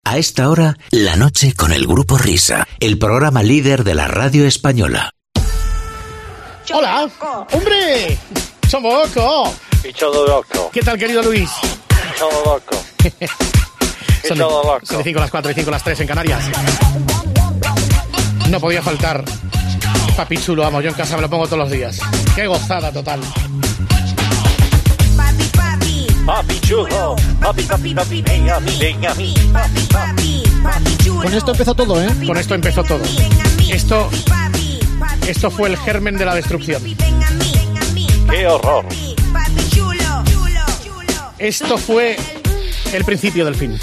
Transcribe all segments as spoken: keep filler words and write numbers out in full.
A esta hora, La Noche con el Grupo Risa, el programa líder de la radio española. ¡Hola! ¡Hombre! ¡Chomoloco! Y Chomoloco. ¿Qué tal, querido Luis? Chomoloco. Son de, son de cinco a las cuatro y cinco a las tres en Canarias. No podía faltar Papi Chulo, vamos, yo en casa me lo pongo todos los días. ¡Qué gozada total! Papi Chulo, papi, papi, papi, ven a mí, ven a mí. Papi, papi, papi chulo. Con esto empezó todo, ¿eh? Con esto empezó todo. Esto, esto fue el germen de la destrucción. ¡Qué horror! Esto fue el principio del fin.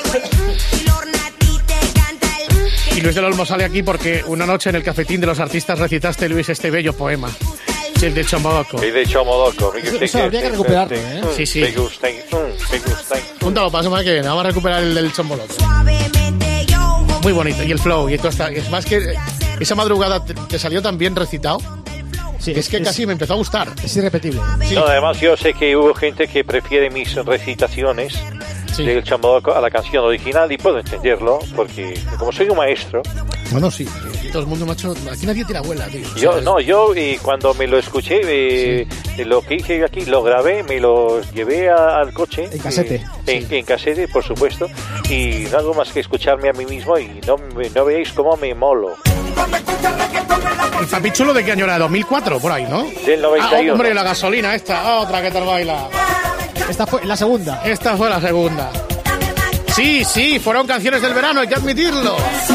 Y Luis del Olmo sale aquí porque una noche en el cafetín de los artistas recitaste, Luis, este bello poema. El de Chomoloco. El de Chomoloco. Eso habría que recuperarlo, ¿eh? Sí, sí. Me gusta, me gusta. Júntalo para la semana que viene. Vamos a recuperar el del Chomoloco. Muy bonito. Y el flow. Y todo está. Es más que esa madrugada te, te salió tan bien recitado. Sí, es que es, casi me empezó a gustar. Es irrepetible. Sí. No, además yo sé que hubo gente que prefiere mis recitaciones sí. del Chomoloco a la canción original y puedo entenderlo porque como soy un maestro. Bueno, sí. Todo el mundo, macho. Aquí nadie tiene abuela, tío. Yo, ¿sabes? No, yo y cuando me lo escuché, eh, sí. lo que hice aquí, lo grabé, me lo llevé a, al coche. En casete. Eh, en, sí. en casete, por supuesto. Y no hago más que escucharme a mí mismo y no, no veáis cómo me molo. ¿El Papi Chulo de qué año era? dos mil cuatro, por ahí, ¿no? Del noventa y uno. Ah, hombre, la gasolina esta, otra que te baila. Esta fue la segunda. Esta fue la segunda. Sí, sí, fueron canciones del verano, hay que admitirlo.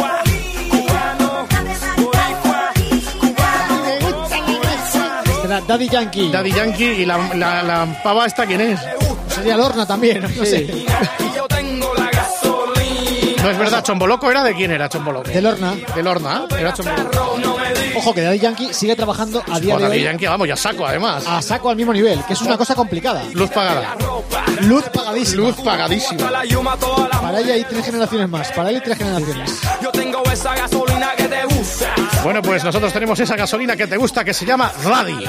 Daddy Yankee. Daddy Yankee y la, la, la pava esta, ¿quién es? Sería Lorna también, no sí. sé. No es verdad, Chomoloco era de quién era Chomoloco. De Lorna. De Lorna, era Chomoloco. Ojo que Daddy Yankee sigue trabajando a día Con de hoy. Daddy Yankee, vamos, ya saco además. A saco al mismo nivel, que es una cosa complicada. Luz pagada. Luz pagadísima. Luz pagadísima. Para ella hay tres generaciones más. Para él hay tres generaciones. Yo tengo esa gasolina que te gusta. Bueno, pues nosotros tenemos esa gasolina que te gusta que se llama radio.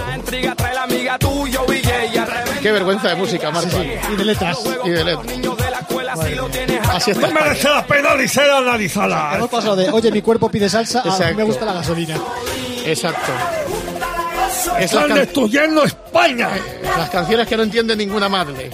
Qué vergüenza de música, Marta. Sí, sí. Y de letras. Y de letras. Bueno, así está. No merece la pena ni ser analizada. Hemos pasado de, oye, mi cuerpo pide salsa, a mí me gusta la gasolina. Exacto. Es Están can... destruyendo España. Las canciones que no entiende ninguna madre.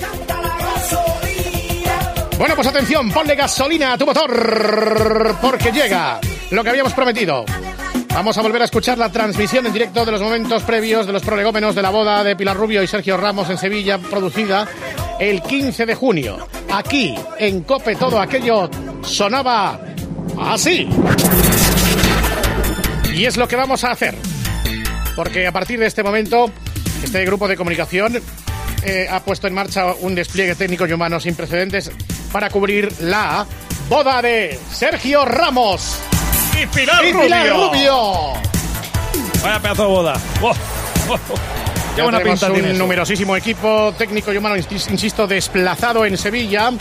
Bueno, pues atención, ponle gasolina a tu motor, porque llega lo que habíamos prometido. Vamos a volver a escuchar la transmisión en directo de los momentos previos de los prolegómenos de la boda de Pilar Rubio y Sergio Ramos en Sevilla, producida el quince de junio. Aquí, en COPE, todo aquello sonaba así. Y es lo que vamos a hacer. Porque a partir de este momento, este grupo de comunicación eh, ha puesto en marcha un despliegue técnico y humano sin precedentes para cubrir la boda de Sergio Ramos y Pilar, y Rubio. Pilar Rubio. Vaya pedazo de boda. Oh, oh, oh. Ya buena pinta un tiene numerosísimo equipo técnico y humano, insisto, desplazado en Sevilla.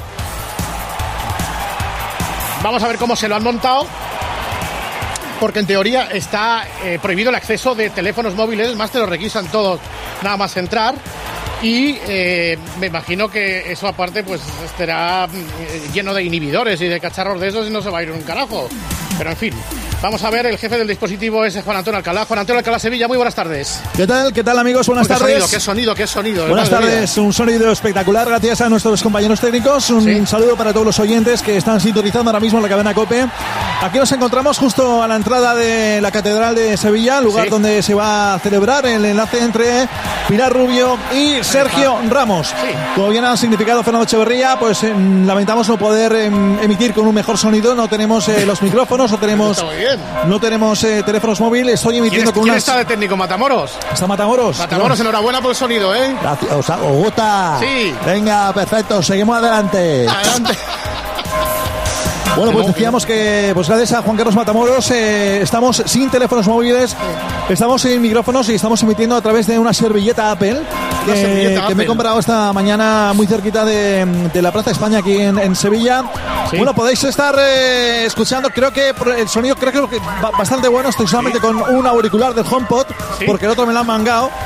Vamos a ver cómo se lo han montado. Porque en teoría está eh, prohibido el acceso de teléfonos móviles, más te lo requisan todos, nada más entrar. Y eh, me imagino que eso aparte pues estará eh, lleno de inhibidores y de cacharros de esos y no se va a ir un carajo. Pero en fin, vamos a ver, el jefe del dispositivo es Juan Antonio Alcalá. Juan Antonio Alcalá, Sevilla, muy buenas tardes. ¿Qué tal? ¿Qué tal, amigos? Buenas ¿Qué tardes. Sonido, ¿Qué sonido? ¿Qué sonido? Buenas tardes, un sonido espectacular gracias a nuestros compañeros técnicos. Un ¿Sí? saludo para todos los oyentes que están sintonizando ahora mismo la cadena COPE. Aquí nos encontramos justo a la entrada de la Catedral de Sevilla, lugar ¿Sí? donde se va a celebrar el enlace entre Pilar Rubio y Sergio Ramos. Sí. Como bien ha significado Fernando Echeverría, pues eh, lamentamos no poder eh, emitir con un mejor sonido. No tenemos eh, los micrófonos, no tenemos, no tenemos eh, teléfonos móviles. Estoy emitiendo con ¿Quién unas... está de técnico? ¿Matamoros? Está Matamoros. Matamoros, no. Enhorabuena por el sonido, ¿eh? Gracias. ¿Os, os gusta? Sí. Venga, perfecto, seguimos adelante. Adelante. Bueno, pues decíamos que pues gracias a Juan Carlos Matamoros eh, estamos sin teléfonos móviles, estamos sin micrófonos y estamos emitiendo a través de una servilleta Apple que, servilleta que Apple. me he comprado esta mañana muy cerquita de, de la Plaza España aquí en, en Sevilla. Sí. Bueno, podéis estar eh, escuchando, creo que el sonido creo que bastante bueno. Estoy solamente sí. con un auricular del HomePod, sí. porque el otro me lo han mangado.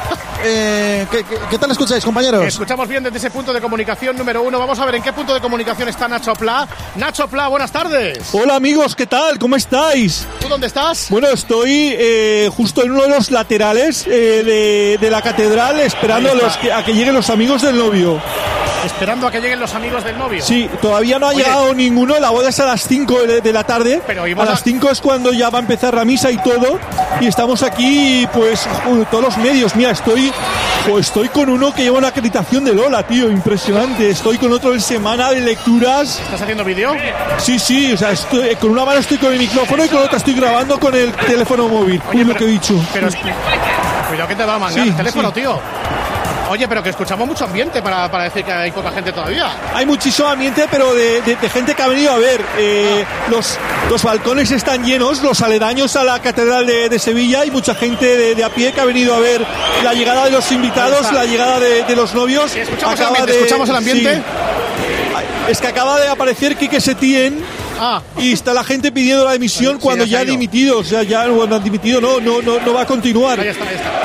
Eh, ¿qué, qué, ¿Qué tal escucháis, compañeros? Escuchamos bien desde ese punto de comunicación número uno. Vamos a ver en qué punto de comunicación está Nacho Pla. Nacho Pla, buenas tardes. Hola amigos, ¿qué tal? ¿Cómo estáis? ¿Tú dónde estás? Bueno, estoy eh, justo en uno de los laterales eh, de, de la catedral, esperando a, los que, a que lleguen los amigos del novio. Esperando a que lleguen los amigos del novio. Sí, todavía no ha Oye. llegado ninguno. La boda es a las cinco de, de la tarde. Pero a las cinco es cuando ya va a empezar la misa y todo. Y estamos aquí, pues, uh, todos los medios. Mira, estoy pues estoy con uno que lleva una acreditación de Lola, tío. Impresionante. Estoy con otro en semana de lecturas. ¿Estás haciendo vídeo? Sí, sí. O sea, estoy, con una mano estoy con el micrófono y con otra estoy grabando con el teléfono móvil. Oye, es pero, lo que he dicho. Pero es, cuidado que te va a mangar sí, el teléfono, sí. tío. Oye, pero que escuchamos mucho ambiente para, para decir que hay poca gente todavía. Hay muchísimo ambiente, pero de, de, de gente que ha venido a ver. Eh, ah. los, los balcones están llenos, los aledaños a la Catedral de, de Sevilla. Hay mucha gente de, de a pie que ha venido a ver la llegada de los invitados, la llegada de, de los novios. Sí, escuchamos, el ambiente, de, ¿escuchamos el ambiente? Sí. Es que acaba de aparecer Quique Setién. Ah. Y está la gente pidiendo la dimisión sí, cuando ya ha dimitido. O sea, ya cuando han dimitido no, no, no, no va a continuar. Ahí está, ahí está.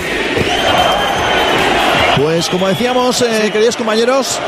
Pues como decíamos, eh, sí. queridos compañeros,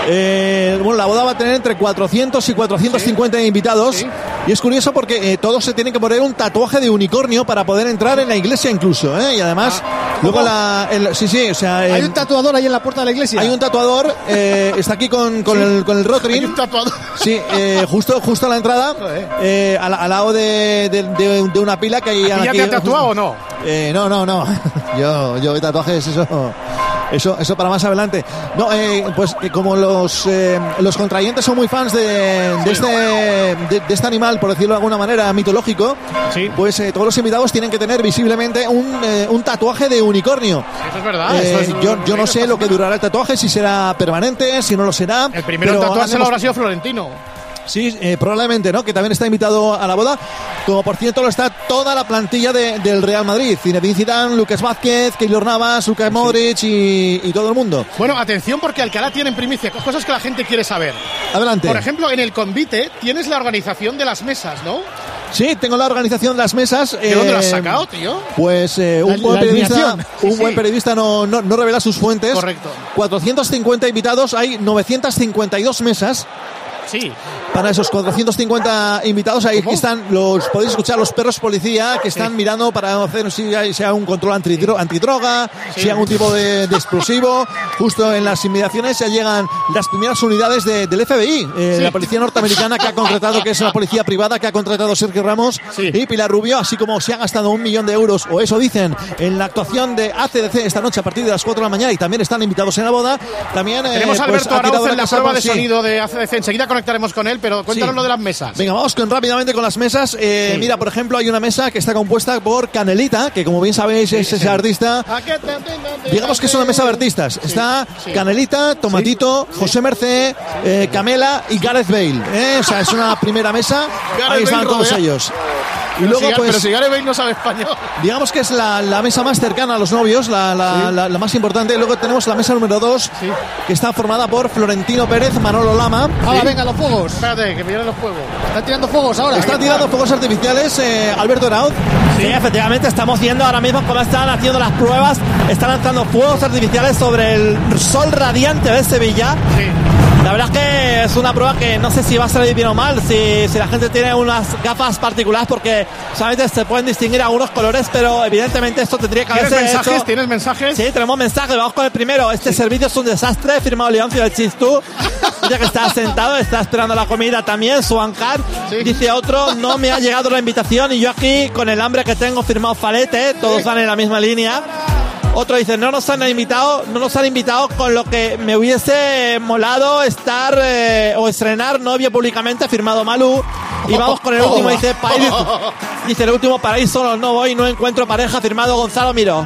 eh, bueno, la boda va a tener entre cuatrocientos y cuatrocientos cincuenta sí. invitados. Sí. Y es curioso porque eh, todos se tienen que poner un tatuaje de unicornio para poder entrar en la iglesia incluso, ¿eh? Y además, ah, luego la... El, sí, sí, o sea... Eh, hay un tatuador ahí en la puerta de la iglesia. Hay un tatuador, eh, está aquí con, con, sí. el, con el Rotring. Hay un tatuador. Sí, eh, justo, justo a la entrada, eh, al, al lado de, de, de, de una pila que hay... ¿Aquí ya te has tatuado o no? Eh, no, no, no. yo, yo de tatuajes, eso... Eso, eso para más adelante. No, eh, pues eh, como los eh, los contrayentes son muy fans de, de este de, de este animal, por decirlo de alguna manera, mitológico, sí. pues eh, todos los invitados tienen que tener visiblemente un, eh, un tatuaje de unicornio. Eso es verdad. Eh, eso es, yo yo no sé lo que durará el tatuaje, si será permanente, si no lo será. El primero en tatuarse lo habrá sido Florentino. Sí, eh, probablemente, ¿no? Que también está invitado a la boda, como por cierto lo está toda la plantilla de, del Real Madrid. Zinedine Zidane, Lucas Vázquez, Keylor Navas, Luka Modric y, y todo el mundo. Bueno, atención porque Alcalá tiene en primicia cosas que la gente quiere saber. Adelante. Por ejemplo, en el convite tienes la organización de las mesas, ¿no? Sí, tengo la organización de las mesas. ¿De eh, dónde lo has sacado, tío? Pues eh, un, la, buen, la periodista, sí, un sí. buen periodista no, no, no revela sus fuentes. Correcto. cuatrocientos cincuenta invitados, hay novecientos cincuenta y dos mesas. Sí. Para esos cuatrocientos cincuenta invitados, ahí ¿Cómo? están los, podéis escuchar los perros policía que están sí. mirando para hacer si hay, sea un control antidro, antidroga, sí. si hay algún tipo de, de explosivo. Justo en las inmediaciones ya llegan las primeras unidades de, del F B I, eh, sí. la policía norteamericana que ha contratado, que es una policía privada que ha contratado Sergio Ramos sí. y Pilar Rubio, así como se ha gastado un millón de euros, o eso dicen, en la actuación de A C D C esta noche a partir de las cuatro de la mañana, y también están invitados en la boda. También eh, tenemos a Alberto pues, Arauz en la prueba de sí. sonido de A C D C, enseguida conectaremos con él, pero cuéntanos sí. lo de las mesas. Venga, vamos con, rápidamente con las mesas. Eh, sí. Mira, por ejemplo, hay una mesa que está compuesta por Canelita, que como bien sabéis sí, es sí. ese artista. Digamos que es una mesa de artistas. Sí. Está sí. Canelita, Tomatito, sí. José Mercé, eh, Camela y Gareth Bale. ¿eh? O sea, es una primera mesa. Gareth Ahí están Bale todos rodea. ellos. Y pero luego, si, pues, pero si Gareth Bale no sabe español. Digamos que es la, la mesa más cercana a los novios, la, la, sí. la, la más importante. Luego tenemos la mesa número dos, sí. que está formada por Florentino Pérez, Manolo Lama. Ahora, ¿sí? venga, los fuegos. Espérate, que vienen los fuegos. Están tirando fuegos ahora. Están tirando fuegos artificiales, eh, Alberto Arauz. Sí, efectivamente, estamos viendo ahora mismo cómo están haciendo las pruebas. Están lanzando fuegos artificiales sobre el sol radiante de Sevilla. Sí. La verdad es que es una prueba que no sé si va a salir bien o mal, si, si la gente tiene unas gafas particulares, porque solamente se pueden distinguir algunos colores, pero evidentemente esto tendría que haberse ¿Tienes mensajes? hecho. ¿Tienes mensajes? Sí, tenemos mensajes. Vamos con el primero. Este sí. servicio es un desastre, firmado Leoncio del Chistú. Dice que está sentado, está esperando la comida también, su bancar. Sí. Dice otro, no me ha llegado la invitación y yo aquí con el hambre que tengo, firmado Falete. Todos sí. van en la misma línea. Otro dice, no nos han invitado, no nos han invitado con lo que me hubiese molado estar eh, o estrenar novio públicamente, firmado Malú. Y vamos con el último, dice, país, dice el último paraíso, no, no voy, no encuentro pareja, firmado Gonzalo Miró.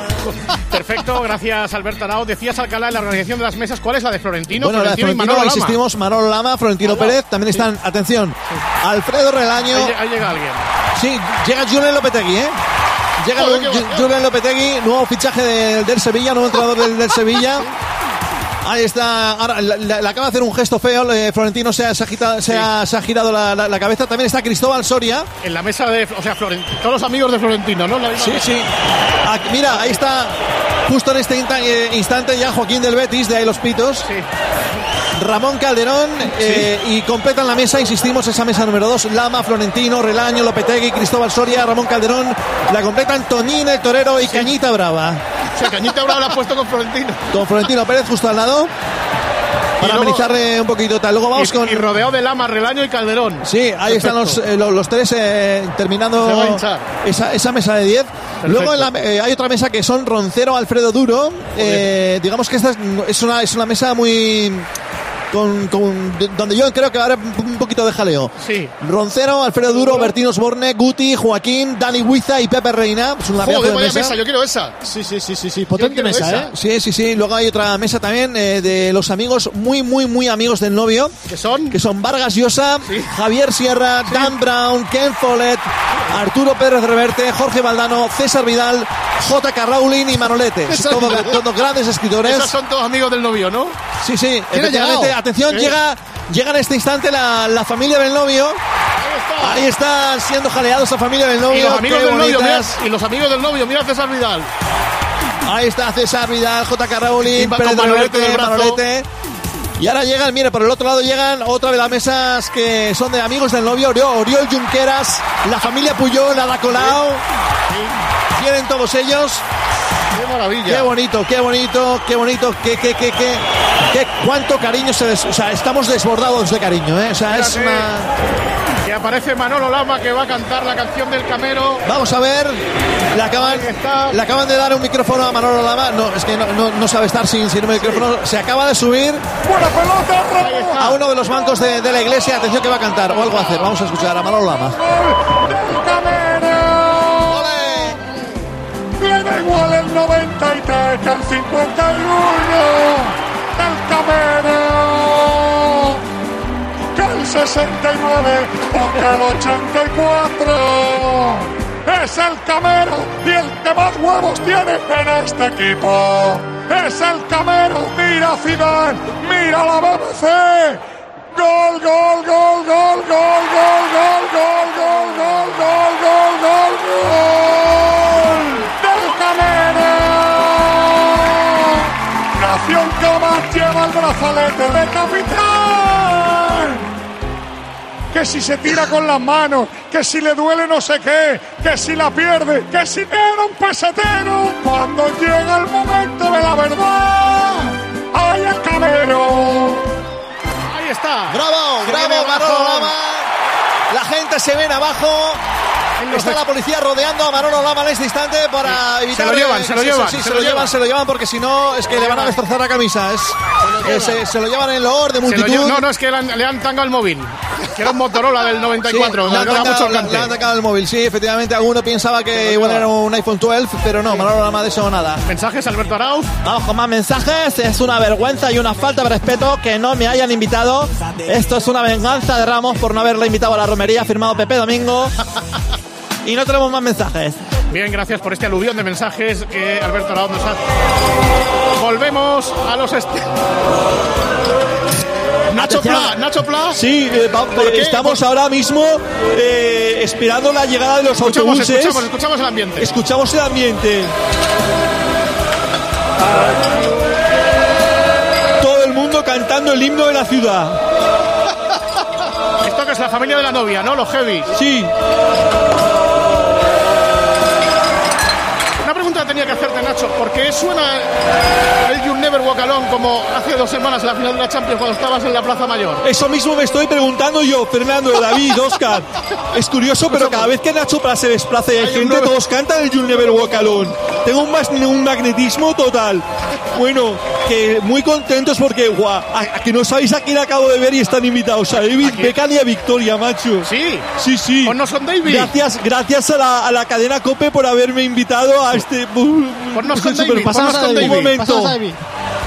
Perfecto, gracias Alberto Arauz. Decías, Alcalá, en la organización de las mesas, ¿cuál es la de Florentino? Bueno, Florentino, la de Florentino, y Manolo insistimos, Lama. Manolo Lama, Florentino Hola. Pérez, también sí. están, atención, sí. Alfredo Relaño. Ahí, ahí llega alguien. Sí, llega Julen Lopetegui, ¿eh? Llega Julen Lopetegui, nuevo fichaje de, del Sevilla, nuevo entrenador del, del Sevilla. Ahí está, ahora le, le acaba de hacer un gesto feo, eh, Florentino se ha, se ha, agitado, se ha, se ha girado la, la, la cabeza. También está Cristóbal Soria. En la mesa de, o sea, Florentino, todos los amigos de Florentino, ¿no? La sí, mesa. sí. Aquí, mira, ahí está justo en este insta- eh, instante ya Joaquín del Betis, de ahí los pitos. Sí. Ramón Calderón eh, y completan la mesa, insistimos, esa mesa número dos, Lama, Florentino, Relaño, Lopetegui, Cristóbal Soria, Ramón Calderón, la completan Tonín, el Torero y sí. Cañita Brava. Sí, Cañita Brava la ha puesto con Florentino. Con Florentino Pérez justo al lado. Para luego, amenizarle un poquito tal. Luego vamos y, con. Y rodeado de Lama, Relaño y Calderón. Sí, ahí Perfecto. están los, eh, los, los tres eh, terminando esa, esa mesa de diez. Luego en la, eh, hay otra mesa que son Roncero, Alfredo Duro. Eh, digamos que esta es, es, una, es una mesa muy. Con, con, donde yo creo que va a haber un poquito de jaleo. Sí. Roncero, Alfredo Duro, Bertín Osborne, Guti, Joaquín, Dani Huiza y Pepe Reina. Es una Joder, vaya mesa. mesa, yo quiero esa. Sí, sí, sí, sí, sí. Potente mesa, esa. ¿eh? Sí, sí, sí. Luego hay otra mesa también eh, de los amigos, muy, muy, muy amigos del novio. ¿Qué son? Que son Vargas Llosa, sí. Javier Sierra, sí. Dan Brown, Ken Follett, Arturo Pérez Reverte, Jorge Valdano, César Vidal, J K Rowling y Manolete. Todos todo grandes escritores. Esos son todos amigos del novio, ¿no? Sí, sí. Efectivamente, atención, ¿sí? llega... Llega en este instante la, la familia del novio. Ahí está. Ahí están siendo jaleados la familia del novio. Y los amigos del novio, mirad, y los amigos del novio, mira César Vidal. Ahí está César Vidal, J K Rowling, Pérez Manolete, Manolete. Y ahora llegan, mire, por el otro lado llegan otra de las mesas que son de amigos del novio, Oriol, Oriol Junqueras, la familia Puyol, Ada Colau. Sí. Vienen todos ellos. Qué maravilla. Qué bonito, qué bonito, qué bonito, qué, qué, qué, qué, qué cuánto cariño se des... O sea, estamos desbordados de cariño, ¿eh? O sea, Fíjate, es una... que aparece Manolo Lama que va a cantar la canción del Camero. Vamos a ver, le acaban, le acaban de dar un micrófono a Manolo Lama. No, es que no, no, no sabe estar sin, sin un micrófono. Sí. Se acaba de subir Buena pelota, a uno de los bancos de, de la iglesia. Atención que va a cantar o algo a hacer. Vamos a escuchar a Manolo Lama. Da igual el noventa y tres que el cincuenta y uno del Camero, que el sesenta y nueve o que el ochenta y cuatro. Es el Camero y el que más huevos tiene en este equipo. Es el Camero, mira Zidane, mira la B B C. Gol, gol, gol, gol, gol, gol, gol, gol, gol, gol, gol, gol, gol, gol del Camero. Nación que más lleva el brazalete de capitán. Que si se tira con las manos, que si le duele no sé qué, que si la pierde, que si era un pesetero. Cuando llega el momento de la verdad, ¡ay, el Camero! Ahí está. Bravo, bravo, Manolo Lama. La gente se ven abajo. Está la policía rodeando a Manolo Lama en este instante para sí. evitar... Se lo llevan, se lo llevan. Sí, sí, se, se lo llevan, se lo llevan porque si no es que le van a destrozar la camisa. Es, se, eh, se, se lo llevan en loor de multitud. Llevan, no, no, es que le han, le han tangado el móvil. Que era un Motorola del noventa y cuatro. Sí, le, han tangado, le, le han tangado el móvil, sí, efectivamente. Alguno pensaba que igual era un iPhone doce, pero no, Manolo Lama de eso nada. ¿Mensajes, Alberto Arauz? Vamos con más mensajes. Es una vergüenza y una falta de respeto que no me hayan invitado. Esto es una venganza de Ramos por no haberle invitado a la romería. Firmado Pepe Domingo. Y no tenemos más mensajes. Bien, gracias por este aluvión de mensajes que Alberto Arauz nos ha... Volvemos a los... Est... Nacho Pla, Nacho Pla. Sí, eh, va, eh, estamos ¿Por? ahora mismo eh, esperando la llegada de los escuchamos, autobuses. Escuchamos, escuchamos el ambiente. Escuchamos el ambiente. Todo el mundo cantando el himno de la ciudad. Esto que es la familia de la novia, ¿no? Los heavy. Sí. Una pregunta tenía que hacerte, Nacho. ¿Por qué suena el You Never Walk Alone como hace dos semanas en la final de la Champions cuando estabas en la Plaza Mayor? Eso mismo me estoy preguntando yo, Fernando, David, Oscar. Es curioso, pero cada vez que Nacho Pla se desplaza y hay gente, todos cantan el You Never Walk Alone. Tengo un, un magnetismo total. Bueno, que muy contentos porque, guau, a, a que no sabéis a quién acabo de ver y están invitados. A David Beckham y a Victoria, macho. Sí. Sí, sí. Pues no son David. Gracias, gracias a la, a la cadena COPE por haberme invitado a este... Pues no son David. Pasamos a David. Un momento. Pasamos a David.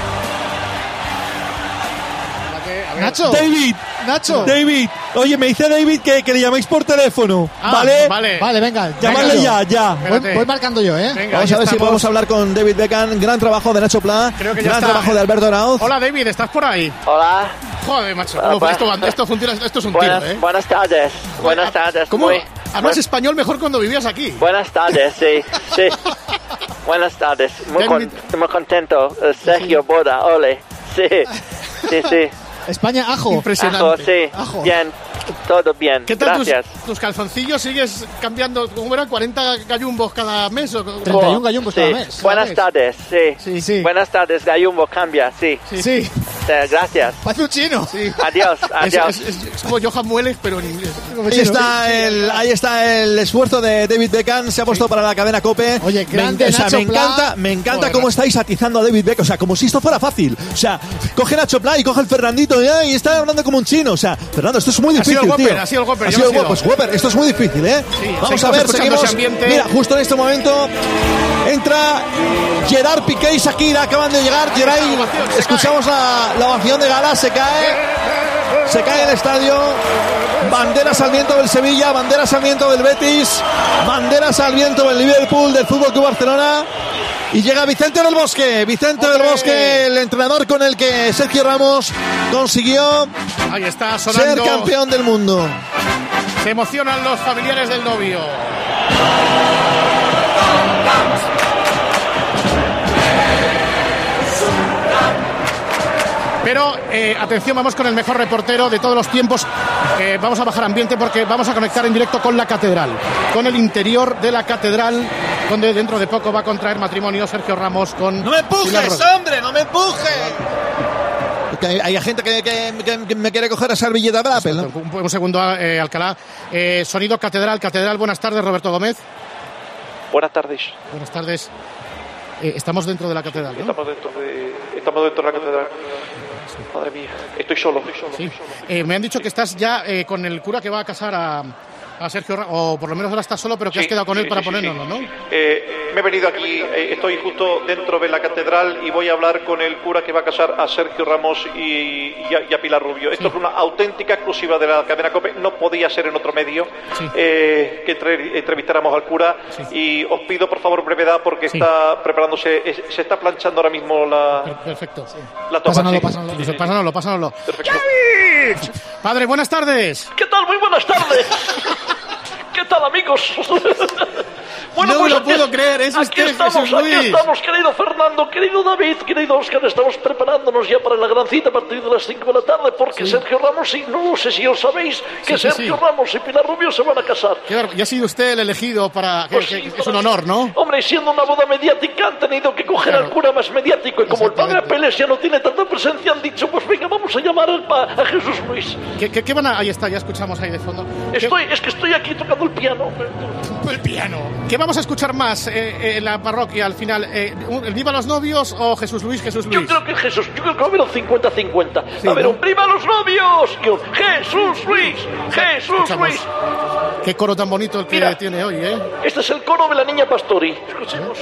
Nacho. David. Nacho. David. Oye, me dice David que, que le llaméis por teléfono. Ah, ¿Vale? Vale. Vale, venga. Llamadle venga. ya, ya. Voy, voy marcando yo, ¿eh? Venga, vamos a ver estamos. si podemos hablar con David Beckham. Gran trabajo de Nacho Pla. Creo que ya gran está. trabajo de Alberto Arauz. Hola, David, ¿estás por ahí? Hola. Joder, macho. Hola, ¿Cómo, esto, esto funciona, esto es un buenas, tiro, ¿eh? Buenas tardes. Buenas tardes. ¿Cómo? Muy, Hablas muy... español mejor cuando vivías aquí. Buenas tardes, sí. Sí. Buenas tardes. Muy, con, muy contento. Sergio Boda, ole. Sí, sí, sí. España, ajo. Impresionante. Ajo, sí. Ajo. Bien, todo bien. ¿Qué tal Gracias. tus, tus calzoncillos? ¿Sigues cambiando, cómo era, cuarenta gallumbos cada mes? O, treinta y uno gallumbos sí. cada mes. Buenas ¿sabes? tardes, sí. Sí, sí. Buenas tardes, Gallumbo, cambia, sí. Sí. sí. Eh, Gracias. Parece un chino. Sí. Adiós, adiós. Es, es, es como Johan Mueles, pero en inglés. Ahí está, el, ahí está el esfuerzo de David Beckham. Se ha puesto sí. para la cadena COPE. Oye, grande me, o sea, Nacho me encanta, me encanta Joder, cómo estáis atizando a David Beckham. O sea, como si esto fuera fácil. O sea, coge Nacho Pla y coge el Fernandito ya, y está hablando como un chino. O sea, Fernando, esto es muy difícil, ha sido el tío. Whopper, ha sido el Whopper. Ha sido el Whopper. Pues Whopper, esto es muy difícil, ¿eh? Sí, Vamos a ver, seguimos. Mira, justo en este momento entra Gerard Piqué y Shakira. Acaban de llegar. Gerard, escuchamos la, la ovación de gala. Se cae. Se cae el estadio. Banderas al viento del Sevilla, banderas al viento del Betis, banderas al viento del Liverpool, del Fútbol Club Barcelona. Y llega Vicente del Bosque, Vicente ¡Olé! del Bosque, el entrenador con el que Sergio Ramos consiguió Ahí está sonando. ser campeón del mundo. Se emocionan los familiares del novio. Pero, eh, atención, vamos con el mejor reportero de todos los tiempos. Eh, vamos a bajar ambiente porque vamos a conectar en directo con la catedral, con el interior de la catedral, donde dentro de poco va a contraer matrimonio Sergio Ramos con... ¡No me empujes, hombre! ¡No me empujes! Hay, hay gente que, que, que, que me quiere coger esa servilleta de Apple, ¿no? Un, un segundo, eh, Alcalá. Eh, sonido catedral, catedral. Buenas tardes, Roberto Gómez. Buenas tardes. Buenas tardes. Eh, estamos dentro de la catedral, ¿no? Estamos dentro de, estamos dentro de la catedral. Madre mía, estoy solo. Estoy solo, sí. estoy solo. Eh, me han dicho que estás ya eh, con el cura que va a casar a, a Sergio Ramos, o por lo menos ahora estás solo, pero que sí, has quedado con sí, él para sí, sí, ponernos, sí. ¿no? Eh, me he venido aquí, eh, estoy justo dentro de la catedral y voy a hablar con el cura que va a casar a Sergio Ramos y, y, a, y a Pilar Rubio. Esto sí. es una auténtica exclusiva de la cadena COPE, no podía ser en otro medio sí. eh, que entre, entrevistáramos al cura sí. y os pido por favor brevedad porque sí. está preparándose, es, se está planchando ahora mismo la, Perfecto. Sí. la toma. Pásanoslo, sí. pásanoslo, sí. pásanoslo, pásanoslo. Perfecto. Padre, buenas tardes. ¿Qué tal? Muy buenas tardes. ¿Qué tal, amigos? Bueno, no pues me lo puedo creer, es aquí usted, estamos, Jesús Luis. Aquí estamos, querido Fernando, querido David, querido Óscar, estamos preparándonos ya para la gran cita a partir de las cinco de la tarde, porque sí. Sergio Ramos, y no sé si os sabéis, que sí, Sergio sí. Ramos y Pilar Rubio se van a casar. Claro, ya ha sido usted el elegido para... Que, pues que, sí, que es un honor, ¿no? Hombre, siendo una boda mediática, han tenido que coger claro. al cura más mediático, y como el padre Apeles ya no tiene tanta presencia, han dicho, pues venga, vamos a llamar al pa a Jesús Luis. ¿Qué, qué, qué van a...? Ahí está, ya escuchamos ahí de fondo. Estoy, es que estoy aquí tocando el piano. El piano. ¿Qué vamos a escuchar más eh, eh, en la parroquia al final? Eh, ¿El Viva los novios o Jesús Luis, Jesús Luis? Yo creo que Jesús, yo creo que va a haber un cincuenta cincuenta. Sí, a ver, ¿no? un Viva los novios y un Jesús Luis, Jesús Escuchamos. Luis. Qué coro tan bonito el que Mira, tiene hoy, ¿eh? Este es el coro de la niña Pastori. Escuchemos.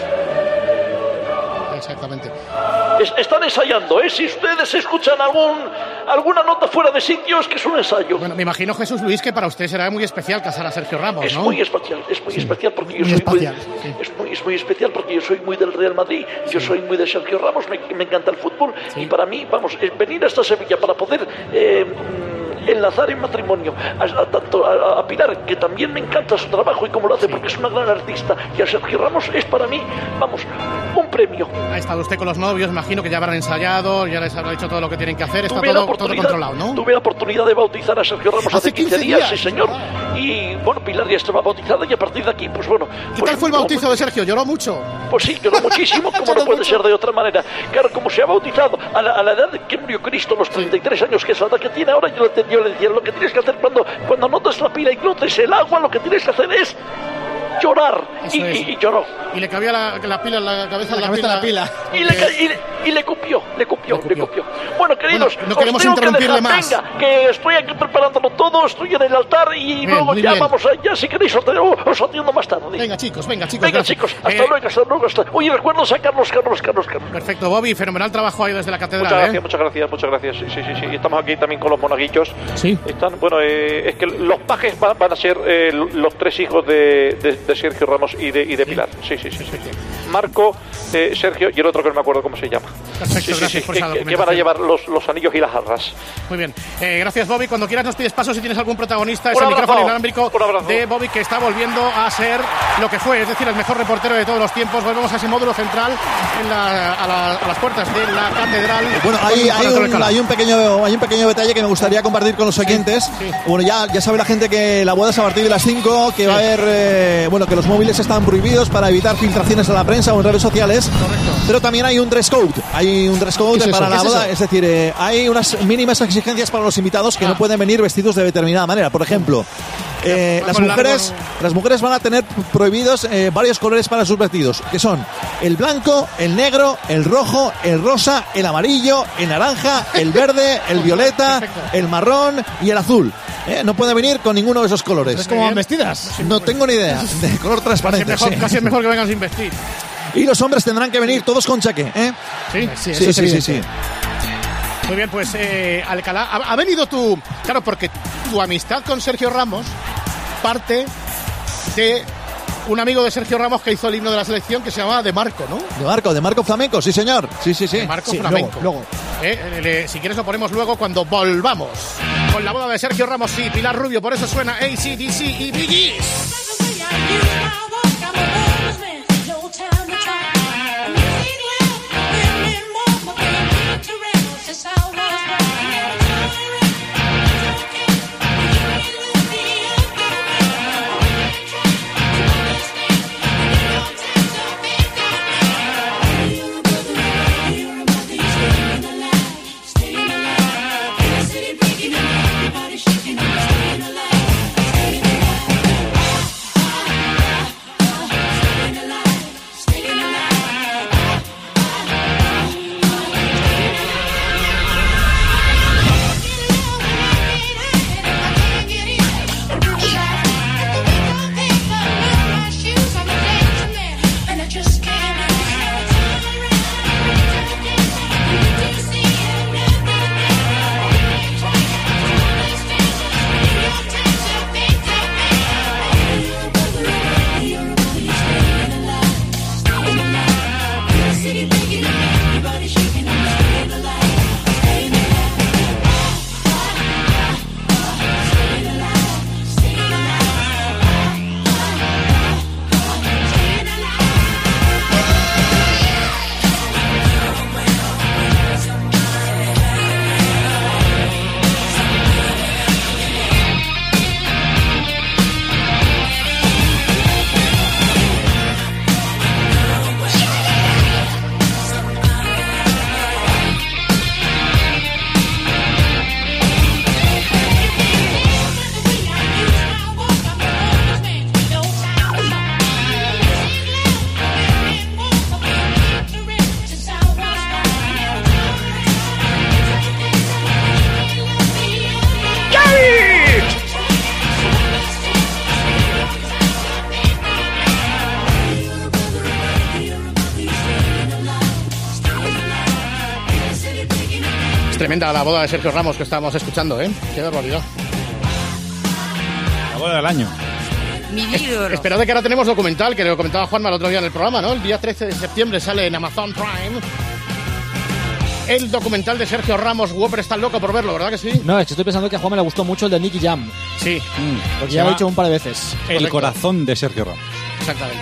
Exactamente. Es, están ensayando, ¿eh? Si ustedes escuchan algún alguna nota fuera de sitio, es que es un ensayo. Bueno, me imagino, Jesús Luis, que para usted será muy especial casar a Sergio Ramos, ¿no? Es muy especial, es muy sí. especial porque yo muy soy espacial, muy, sí. es muy, es muy especial porque yo soy muy del Real Madrid, sí. yo soy muy de Sergio Ramos, me, me encanta el fútbol sí. y para mí, vamos, venir a esta Sevilla para poder eh, enlazar en matrimonio a, a, tanto a, a Pilar, que también me encanta su trabajo y cómo lo hace sí. porque es una gran artista, y a Sergio Ramos es para mí, vamos, un premio. Ha estado usted con los novios, imagino que ya habrán ensayado, ya les habrá dicho todo lo que tienen que hacer, está todo, todo controlado, ¿no? Tuve la oportunidad de bautizar a Sergio Ramos hace quince días, sí señor, y bueno, Pilar ya estaba bautizada y a partir de aquí, pues bueno... ¿Qué pues, tal fue el bautizo de Sergio? ¿Lloró mucho? Pues sí, lloró muchísimo, como no puede ser de otra manera. Claro, como se ha bautizado a la, a la edad de que murió Cristo, los treinta y tres años, que es la edad que tiene ahora, yo le, yo le decía, lo que tienes que hacer cuando, cuando notes la pila y notes el agua, lo que tienes que hacer es llorar. Y, y, y lloró. Y le cabía la, la pila en la cabeza, la, la, cabeza pila, la pila. Y, le, y, le, y le copió, le copió, le copió. Bueno, queridos, bueno, no queremos os tengo interrumpirle que dejar, más. Venga, que estoy aquí preparándolo todo, estoy en el altar y bien, luego ya bien. vamos allá, si queréis os, os atiendo más tarde. Venga, chicos, venga, chicos. Venga, gracias. chicos, hasta eh, luego, hasta luego. Hasta... Oye, recuerdo sacarlos, Carlos, Carlos, Carlos. Perfecto, Bobby, fenomenal trabajo ahí desde la catedral. Muchas gracias, ¿eh? muchas gracias, muchas gracias. Sí, sí, sí, sí. Estamos aquí también con los monaguillos. Sí. Están, bueno, eh, es que los pajes van, van a ser eh, los tres hijos de, de, de Sergio Ramos y de, y de sí. Pilar. Sí, sí, sí, sí. Marco, eh, Sergio y el otro que no me acuerdo cómo se llama. Perfecto, sí, sí, gracias sí, por que, esa que- que documentación. van a llevar los, los anillos y las arras. Muy bien. Eh, gracias, Bobby. Cuando quieras nos pides paso si tienes algún protagonista. Es Un el abrazo, micrófono inalámbrico un abrazo. de Bobby, que está volviendo a ser lo que fue, es decir, el mejor reportero de todos los tiempos. Volvemos a ese módulo central en la- a, la- a las puertas de la catedral. Bueno, hay, Con hay, Antonio un, Alcalá. hay, un pequeño, hay un pequeño detalle que me gustaría compartir con los oyentes. sí. Bueno, ya, ya sabe la gente que la boda es a partir de las cinco, que va a haber, eh, bueno, que los móviles están prohibidos para evitar filtraciones a la prensa o en redes sociales. Correcto. Pero también hay un dress code. Hay un dress code ¿Qué es para eso? la ¿Qué es boda. eso? Es decir, eh, hay unas mínimas exigencias para los invitados que Ah. no pueden venir vestidos de determinada manera. Por ejemplo, eh, Va las con mujeres largo. las mujeres van a tener prohibidos eh, varios colores para sus vestidos, que son el blanco, el negro, el rojo, el rosa, el amarillo, el naranja, el verde, el violeta, Perfecto. el marrón y el azul. Eh, no puede venir con ninguno de esos colores. ¿Es como van vestidas? No tengo ni idea. De color Casi, transparente. mejor, sí. casi es mejor que vengan sin vestir. Y los hombres tendrán que venir todos con chaqué. ¿eh? Sí, Sí, eso Sí, es sí, sí, evidente. sí. Muy bien, pues eh, Alcalá, ha, ha venido tu... Claro, porque tu amistad con Sergio Ramos parte de un amigo de Sergio Ramos que hizo el himno de la selección que se llamaba De Marco, ¿no? De Marco, de Marco Flamenco, sí señor. Sí, sí, sí. De Marco Sí, Flamenco. luego, luego. Eh, eh, le- si quieres lo ponemos luego cuando volvamos con la boda de Sergio Ramos y Pilar Rubio. Por eso suena A C D C y Bee Gees. Es tremenda la boda de Sergio Ramos que estábamos escuchando, ¿eh? Qué barbaridad. La boda del año. Mi libro. Esperad de que ahora tenemos documental, que lo comentaba Juanma el otro día en el programa, ¿no? El día trece de septiembre sale en Amazon Prime el documental de Sergio Ramos. Whopper está loco por verlo, ¿verdad que sí? No, es que estoy pensando que a Juan me le gustó mucho el de Nicky Jam. Sí, Porque Se ya lo he llama dicho un par de veces. El Correcto. corazón de Sergio Ramos. exactamente.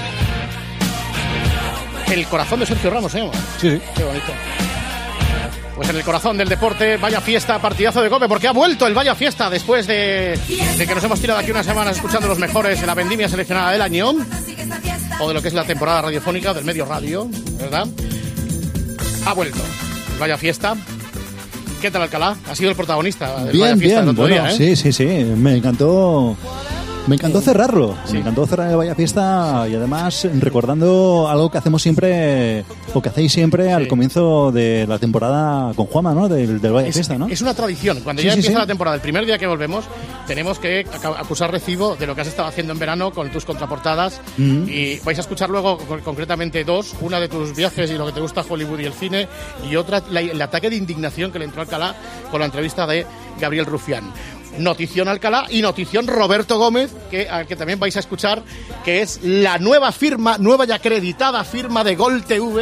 El corazón de Sergio Ramos, ¿eh? Sí, sí. Qué bonito. Pues en el corazón del deporte, vaya fiesta, partidazo de COPE, porque ha vuelto el vaya fiesta después de, de que nos hemos tirado aquí unas semanas escuchando los mejores de la vendimia seleccionada del año, o de lo que es la temporada radiofónica del medio radio, ¿verdad? Ha vuelto el vaya fiesta. ¿Qué tal, Alcalá? Ha sido el protagonista del vaya Bien, fiesta del bien. otro Bueno, día, ¿eh? sí, sí, sí. Me encantó. Me encantó cerrarlo. Me encantó cerrar el Vaya Fiesta y además recordando algo que hacemos siempre, o que hacéis siempre al comienzo de la temporada con Juanma, ¿no? Del, del Vaya Es, Fiesta, ¿no? es una tradición. Cuando Sí, ya sí, empieza sí. la temporada, el primer día que volvemos, tenemos que aca- acusar recibo de lo que has estado haciendo en verano con tus contraportadas. Mm. Y vais a escuchar luego con- concretamente dos. Una de tus viajes y lo que te gusta Hollywood y el cine. Y otra, la- el ataque de indignación que le entró a Alcalá con la entrevista de Gabriel Rufián. Notición Alcalá y notición Roberto Gómez, que, a- que también vais a escuchar, que es la nueva firma, nueva y acreditada firma de Gol T V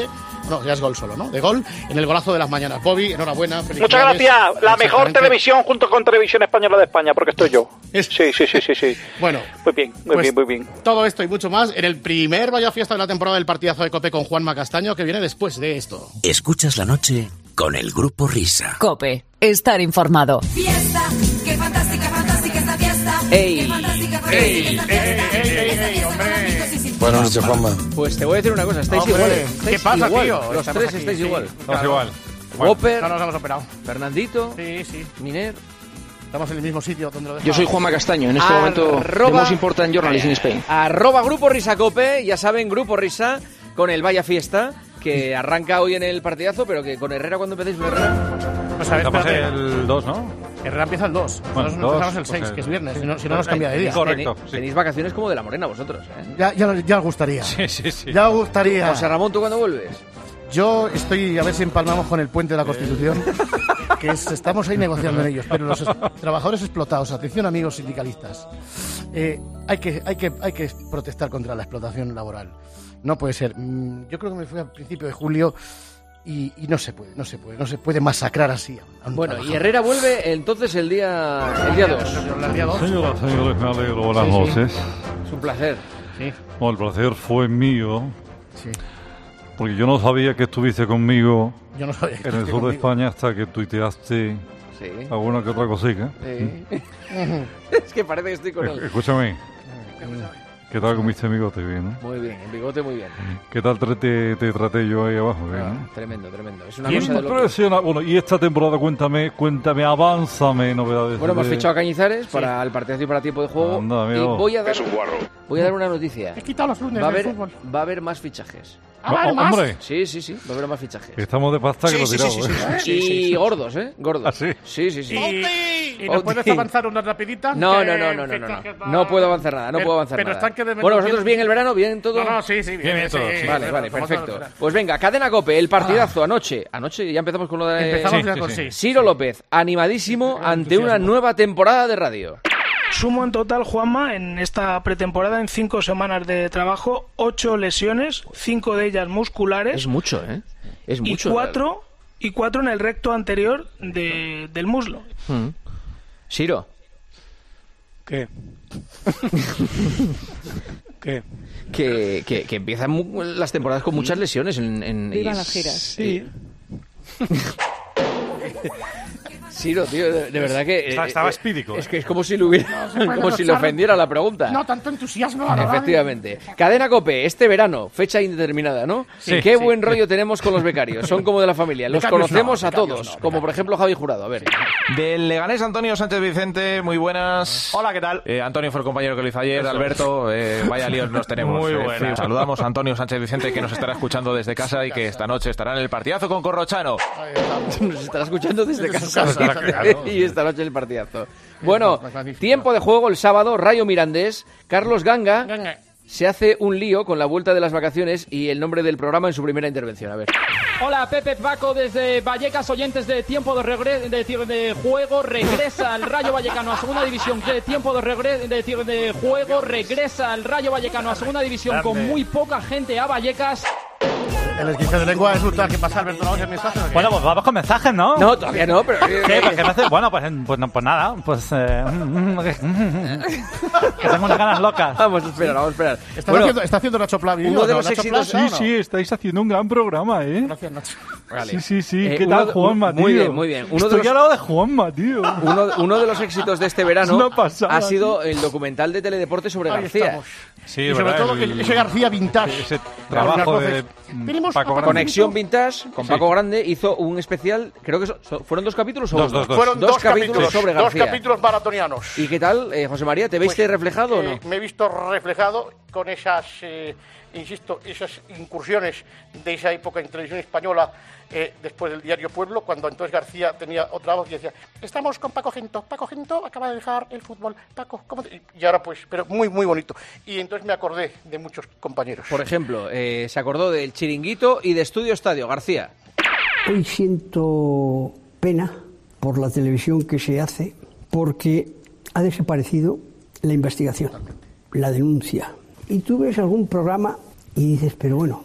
No, ya es gol solo, ¿no? De gol en el golazo de las mañanas. Bobby, enhorabuena. Muchas gracias. La mejor televisión junto con Televisión Española de España, porque estoy yo. Es... Sí, sí, sí, sí, sí. Bueno. Muy bien, muy pues bien, muy bien. Todo esto y mucho más en el primer Vaya Fiesta de la temporada del partidazo de COPE con Juanma Castaño, que viene después de esto. Escuchas la noche con el Grupo Risa. COPE. Estar informado. Fiesta, qué fantástica, fantástica esta fiesta. ¡Ey! Qué fantástica, fantástica ¡Ey! esta ¡Ey, fiesta. ey, ey, ey, hombre! Buenas noches, Juanma. Pues te voy a decir una cosa, estáis Hombre, iguales. ¿qué Estáis pasa, igual. tío? Los Estamos tres aquí, estáis sí. igual. Estamos Claro. igual. Whopper, No nos hemos operado. Fernandito, Sí, sí. Miner. Estamos en el mismo sitio donde lo dejamos. Yo soy Juanma Castaño, en este momento Arroba- the most important journalist in Spain. Arroba Grupo Risa Cope, ya saben, Grupo Risa con el Vaya Fiesta, que arranca hoy en el partidazo, pero que con Herrera, ¿cuándo empecéis con Herrera? Pues a ver, Estamos espérate. el dos, ¿no? Herrera empieza el dos. Bueno, Nosotros dos, empezamos el pues seis, el- que es viernes. Si no, si no nos cambia de día. Correcto, Tenéis, sí. tenéis vacaciones como de la Morena vosotros, ¿eh? Ya, ya, ya os gustaría. Sí, sí, sí. Ya os gustaría. José Ramón, ¿tú cuándo vuelves? Yo estoy, a ver si empalmamos con el puente de la Constitución, que es- estamos ahí negociando en ellos, pero los es- trabajadores explotados, atención amigos sindicalistas, eh, hay, que, hay, que, hay que protestar contra la explotación laboral. No puede ser. Mm, Yo creo que me fui al principio de julio y, y no se puede, no se puede, no se puede masacrar así a un Bueno, y trabajador. Herrera vuelve entonces el día el día dos. El día dos. Señoras, señores, me alegro. Buenas Sí, sí. noches. Es un placer. Sí, Bueno, el placer fue mío, sí. porque yo no sabía que estuviste conmigo Yo no sabía que en el estoy sur de conmigo. España hasta que tuiteaste Sí. alguna que otra cosita. Sí. Es que parece que estoy con Eh, él. Escúchame, ¿qué tal comiste mi bigote? Bien, ¿no? Muy bien, el bigote muy bien. ¿Qué tal te, te, te traté yo ahí abajo? Bien, Ah, ¿no? tremendo, tremendo. Es una ¿Quién cosa me de loco. impresiona? Bueno, y esta temporada, cuéntame, cuéntame, avánzame novedades. Bueno, hemos de- fichado a Cañizares para el partidazo y para tiempo de juego. Anda, y mira. voy a dar, voy a dar una noticia. He quitado los lunes Va a del haber, fútbol. va a haber más fichajes. Ah, ¿hay Oh, más? hombre, Sí, sí, sí, va a haber más fichajes. estamos de pasta que Sí, lo sí, tiramos. sí, sí, ¿eh? sí. Y sí, sí. gordos, ¿eh? Gordos. ¿Ah, sí? Sí, sí, sí. Y, y nos Oti. puedes avanzar una rapidita. No, que no, no, no, no, fichajes no. va- No puedo avanzar nada, no Pero- puedo avanzar pero nada. están que deben- Bueno, vosotros bien el verano, bien todo. No, no, sí, sí, bien, Bien, bien, sí, todo, sí. Vale, sí, vale, estamos perfecto. todos- Pues venga, Cadena Cope, el partidazo anoche. Anoche ya empezamos con lo de Empezamos Sí, ya sí, con sí. sí. Ciro López, animadísimo ante una nueva temporada de radio. Sumo en total, Juanma, en esta pretemporada, en cinco semanas de trabajo, ocho lesiones, cinco de ellas musculares. Es mucho, ¿eh? Es y mucho. cuatro y cuatro en el recto anterior de, del muslo. Mm. Ciro. ¿Qué? ¿Qué? Que, que, que empiezan mu- las temporadas con muchas lesiones. En, en, Vivan y- las giras. Sí. Ciro, tío, de, de verdad que... Está- eh, estaba eh, espídico, Es eh. que es como si le hubiera... como si le ofendiera la pregunta. No, tanto entusiasmo a la radio. Efectivamente. Cadena Cope, este verano, fecha indeterminada, ¿no? Sí, Qué sí. buen rollo tenemos con los becarios. Son como de la familia. Los Becarios conocemos no, a becarios todos. no, como por ejemplo Javi Jurado. A ver. Del Leganés, Antonio Sánchez Vicente, muy buenas. Hola, ¿qué tal? Eh, Antonio fue el compañero que lo hizo ayer, Alberto, eh, vaya líos nos tenemos. Muy Eh, buenas. saludamos a Antonio Sánchez Vicente, que nos estará escuchando desde casa y que esta noche estará en el partidazo con Corrochano. Ahí estamos. Nos estará escuchando desde Desde su casa. casa, claro. Y esta noche el partidazo. Bueno, Magnífico. tiempo de juego el sábado, Rayo Mirandés. Carlos Ganga Venga. se hace un lío con la vuelta de las vacaciones y el nombre del programa en su primera intervención. A ver. Hola, Pepe Paco desde Vallecas, oyentes de tiempo de, regre de, de juego, regresa el Rayo Vallecano a segunda división, de tiempo de, regre de, de juego, regresa el Rayo Vallecano a segunda división con muy poca gente a Vallecas. El esguince de lengua es brutal. ¿Qué pasa, Alberto? ¿No? ¿Qué mensaje? o qué? Bueno, pues vamos con mensajes, ¿no? No, todavía no, pero... ¿Qué? Pues, ¿qué me hace? Bueno, pues, pues, no, pues nada, pues... Eh, que tengo unas ganas locas. Vamos a esperar, vamos a esperar. ¿Está, Bueno, haciendo, ¿Está haciendo Nacho Pla vídeo? uno de ¿No? los ¿Nacho éxitos- Pla? No, Sí, no. sí, estáis haciendo un gran programa, ¿eh? Gracias, Nacho. vale. Sí, sí, sí. Eh, ¿Qué uno tal, de- Juanma, tío? muy bien, muy bien. Uno de Estoy los- al lado de Juanma, tío. Uno, uno de los éxitos de este verano Es una pasada, ha sido el documental de Teledeporte sobre Ahí García. estamos. Sí, Y sobre verdad, todo que el- ese García vintage. Ese trabajo de mm, Tenemos Paco Grande. Conexión Vintage con Sí. Paco Grande hizo un especial, creo que so- so- fueron dos capítulos o Dos, uno? dos, dos. Fueron Dos dos, capítulos capítulos, sobre dos García. capítulos maratonianos. ¿Y qué tal, eh, José María? ¿Te veiste Pues, reflejado o Eh, no? me he visto reflejado con esas, eh, insisto, esas incursiones de esa época en televisión española, eh, después del diario Pueblo, cuando entonces García tenía otra voz y decía, estamos con Paco Gento, Paco Gento acaba de dejar el fútbol, Paco, ¿cómo te-?" Y ahora pues, pero muy, muy bonito. Y entonces me acordé de muchos compañeros. Por ejemplo, eh, se acordó del Chiringuito y de Estudio Estadio, García. Hoy siento pena por la televisión que se hace porque ha desaparecido la investigación, la denuncia. Y tú ves algún programa y dices, pero bueno,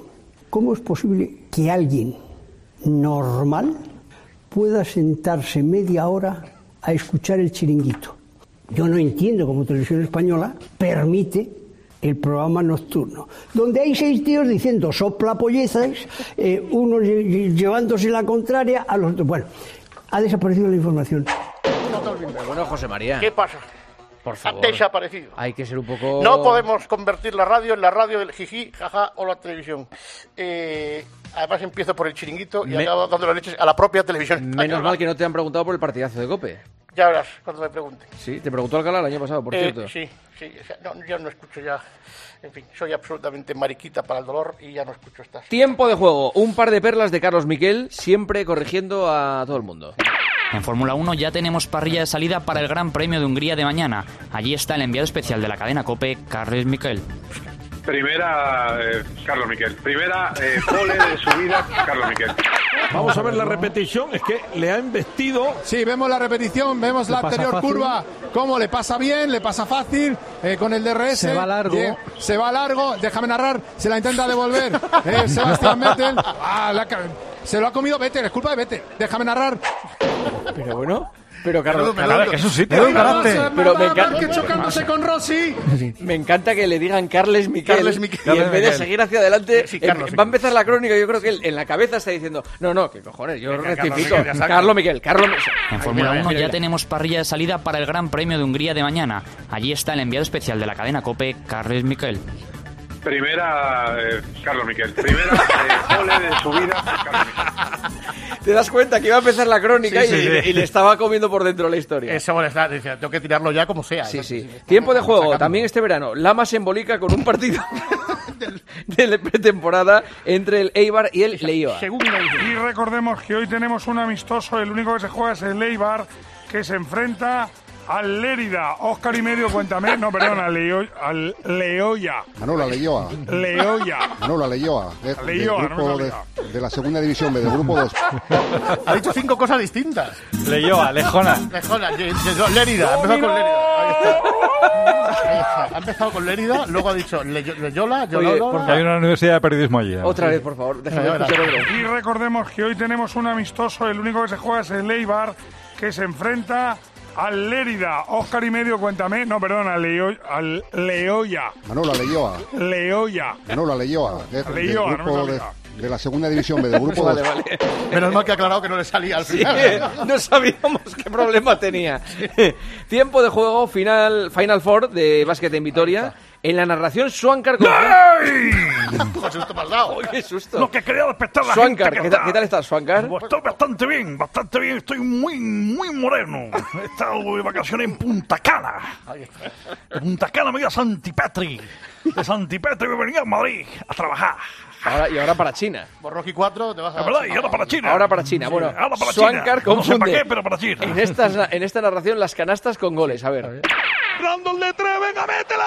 ¿Cómo es posible que alguien normal pueda sentarse media hora a escuchar el Chiringuito? Yo no entiendo cómo Televisión Española permite el programa nocturno, donde hay seis tíos diciendo soplapollezas, eh, uno lle- llevándose la contraria a los otros. Bueno, ha desaparecido la información. Pero bueno, José María. ¿Qué pasa? Por favor. Ha desaparecido. Hay que ser un poco... No podemos convertir la radio en la radio del jiji, jaja o la televisión. Eh, además empiezo por el Chiringuito y Me... acabo dando las leches a la propia televisión española. Menos mal que no te han preguntado por el partidazo de COPE. Ya verás cuando me pregunten. Sí, te preguntó Alcalá el año pasado, por Eh, cierto. Sí, sí. O sea, no, yo no escucho ya. En fin, soy absolutamente mariquita para el dolor y ya no escucho estas. Tiempo de juego. Un par de perlas de Carlos Miquel, siempre corrigiendo a todo el mundo. En Fórmula uno ya tenemos parrilla de salida para el Gran Premio de Hungría de mañana. Allí está el enviado especial de la cadena COPE, Carles Miquel. Primera, eh, Carlos Miquel. Primera, eh, pole de subida, Carlos Miquel. Vamos a ver la repetición, es que le ha embestido. Sí, vemos la repetición, vemos la anterior fácil. curva, cómo le pasa bien, le pasa fácil, eh, con el D R S. Se va largo. Bien, se va largo, déjame narrar, se la intenta devolver eh, Sebastián Vettel. Ah, la ca- se lo ha comido Vettel, es culpa de Vettel, déjame narrar. Pero bueno... Pero Carlos, Menudo, menudo. que es un sitio. Pero me encanta, Márquez chocándose con Rossi. me encanta que le digan Carles Miquel, Carles Miquel. y en Carles vez de Miquel. seguir hacia adelante, Sí, em- Carlos va a empezar la crónica. Yo creo que él en la cabeza está diciendo, no, no, que cojones, yo Venga, rectifico. Carlos Miquel, ya saca. Carlos Miquel, Carlos Miquel. En Fórmula uno ya tenemos parrilla de salida para el Gran Premio de Hungría de mañana. Allí está el enviado especial de la cadena COPE, Carles Miquel. Primera, eh, Carlos Miquel. Primera, eh, pole de subida, Carlos Miquel. Te das cuenta que iba a empezar la crónica Sí, sí, y, sí. y le estaba comiendo por dentro la historia. Eso molesta, decía, tengo que tirarlo ya como sea. Sí, ¿no? sí. Tiempo de juego, también este verano. Lama se embolica con un partido de la pretemporada entre el Eibar y el Leioa. Y recordemos que hoy tenemos un amistoso, el único que se juega es el Eibar, que se enfrenta al Lérida. Óscar y medio, cuéntame. No, perdón, al, Leo, al Leoya. Manolo Leioa. Leoya. Manolo Leioa. De, del Leioa, no grupo me de, salía. de la segunda división B, del grupo dos. Ha dicho cinco cosas distintas. Leioa, Lejona. Lejona, de- de- Lérida, ha empezado con Lérida. Ahí está. Ahí está. Ha empezado con Lérida, luego ha dicho Le- Leyola, Yololo. Porque hay una universidad de periodismo allí. Otra vez, por favor, déjame Ya verás. escuchar otro. Y recordemos que hoy tenemos un amistoso, el único que se juega es el Eibar, que se enfrenta al Lérida. Óscar y medio, cuéntame. No, perdón, al, Leo, al Leoya. Manolo Leioa. Leoya. Manolo Leioa. De, del Leioa, no me grupo de, salía. de la segunda división B, del grupo Vale, dos. vale. Menos mal que ha aclarado que no le salía al Sí, final. no sabíamos qué problema tenía. Tiempo de juego, final Final Four de básquet en Vitoria. En la narración, Swankar con... ¡Qué susto me has dado! ¡Qué susto! Lo que quería despertar la Swankar, gente. ¿qué, tal- ¿qué tal estás, Swankar? Pues estoy bastante bien, bastante bien. Estoy muy, muy moreno. He estado de vacaciones en Punta Cana. De Punta Cana me voy a Santipetri. De Santipetri me venía a Madrid a trabajar. Ahora, y ahora para China. Por Rocky cuatro te vas a... Es verdad, y ahora para China. Ahora para China. Bueno, ahora para Swankar China. No sé confunde para qué, pero para China. en, esta, en esta narración las canastas con goles. A ver. Randall de tres, venga, métela.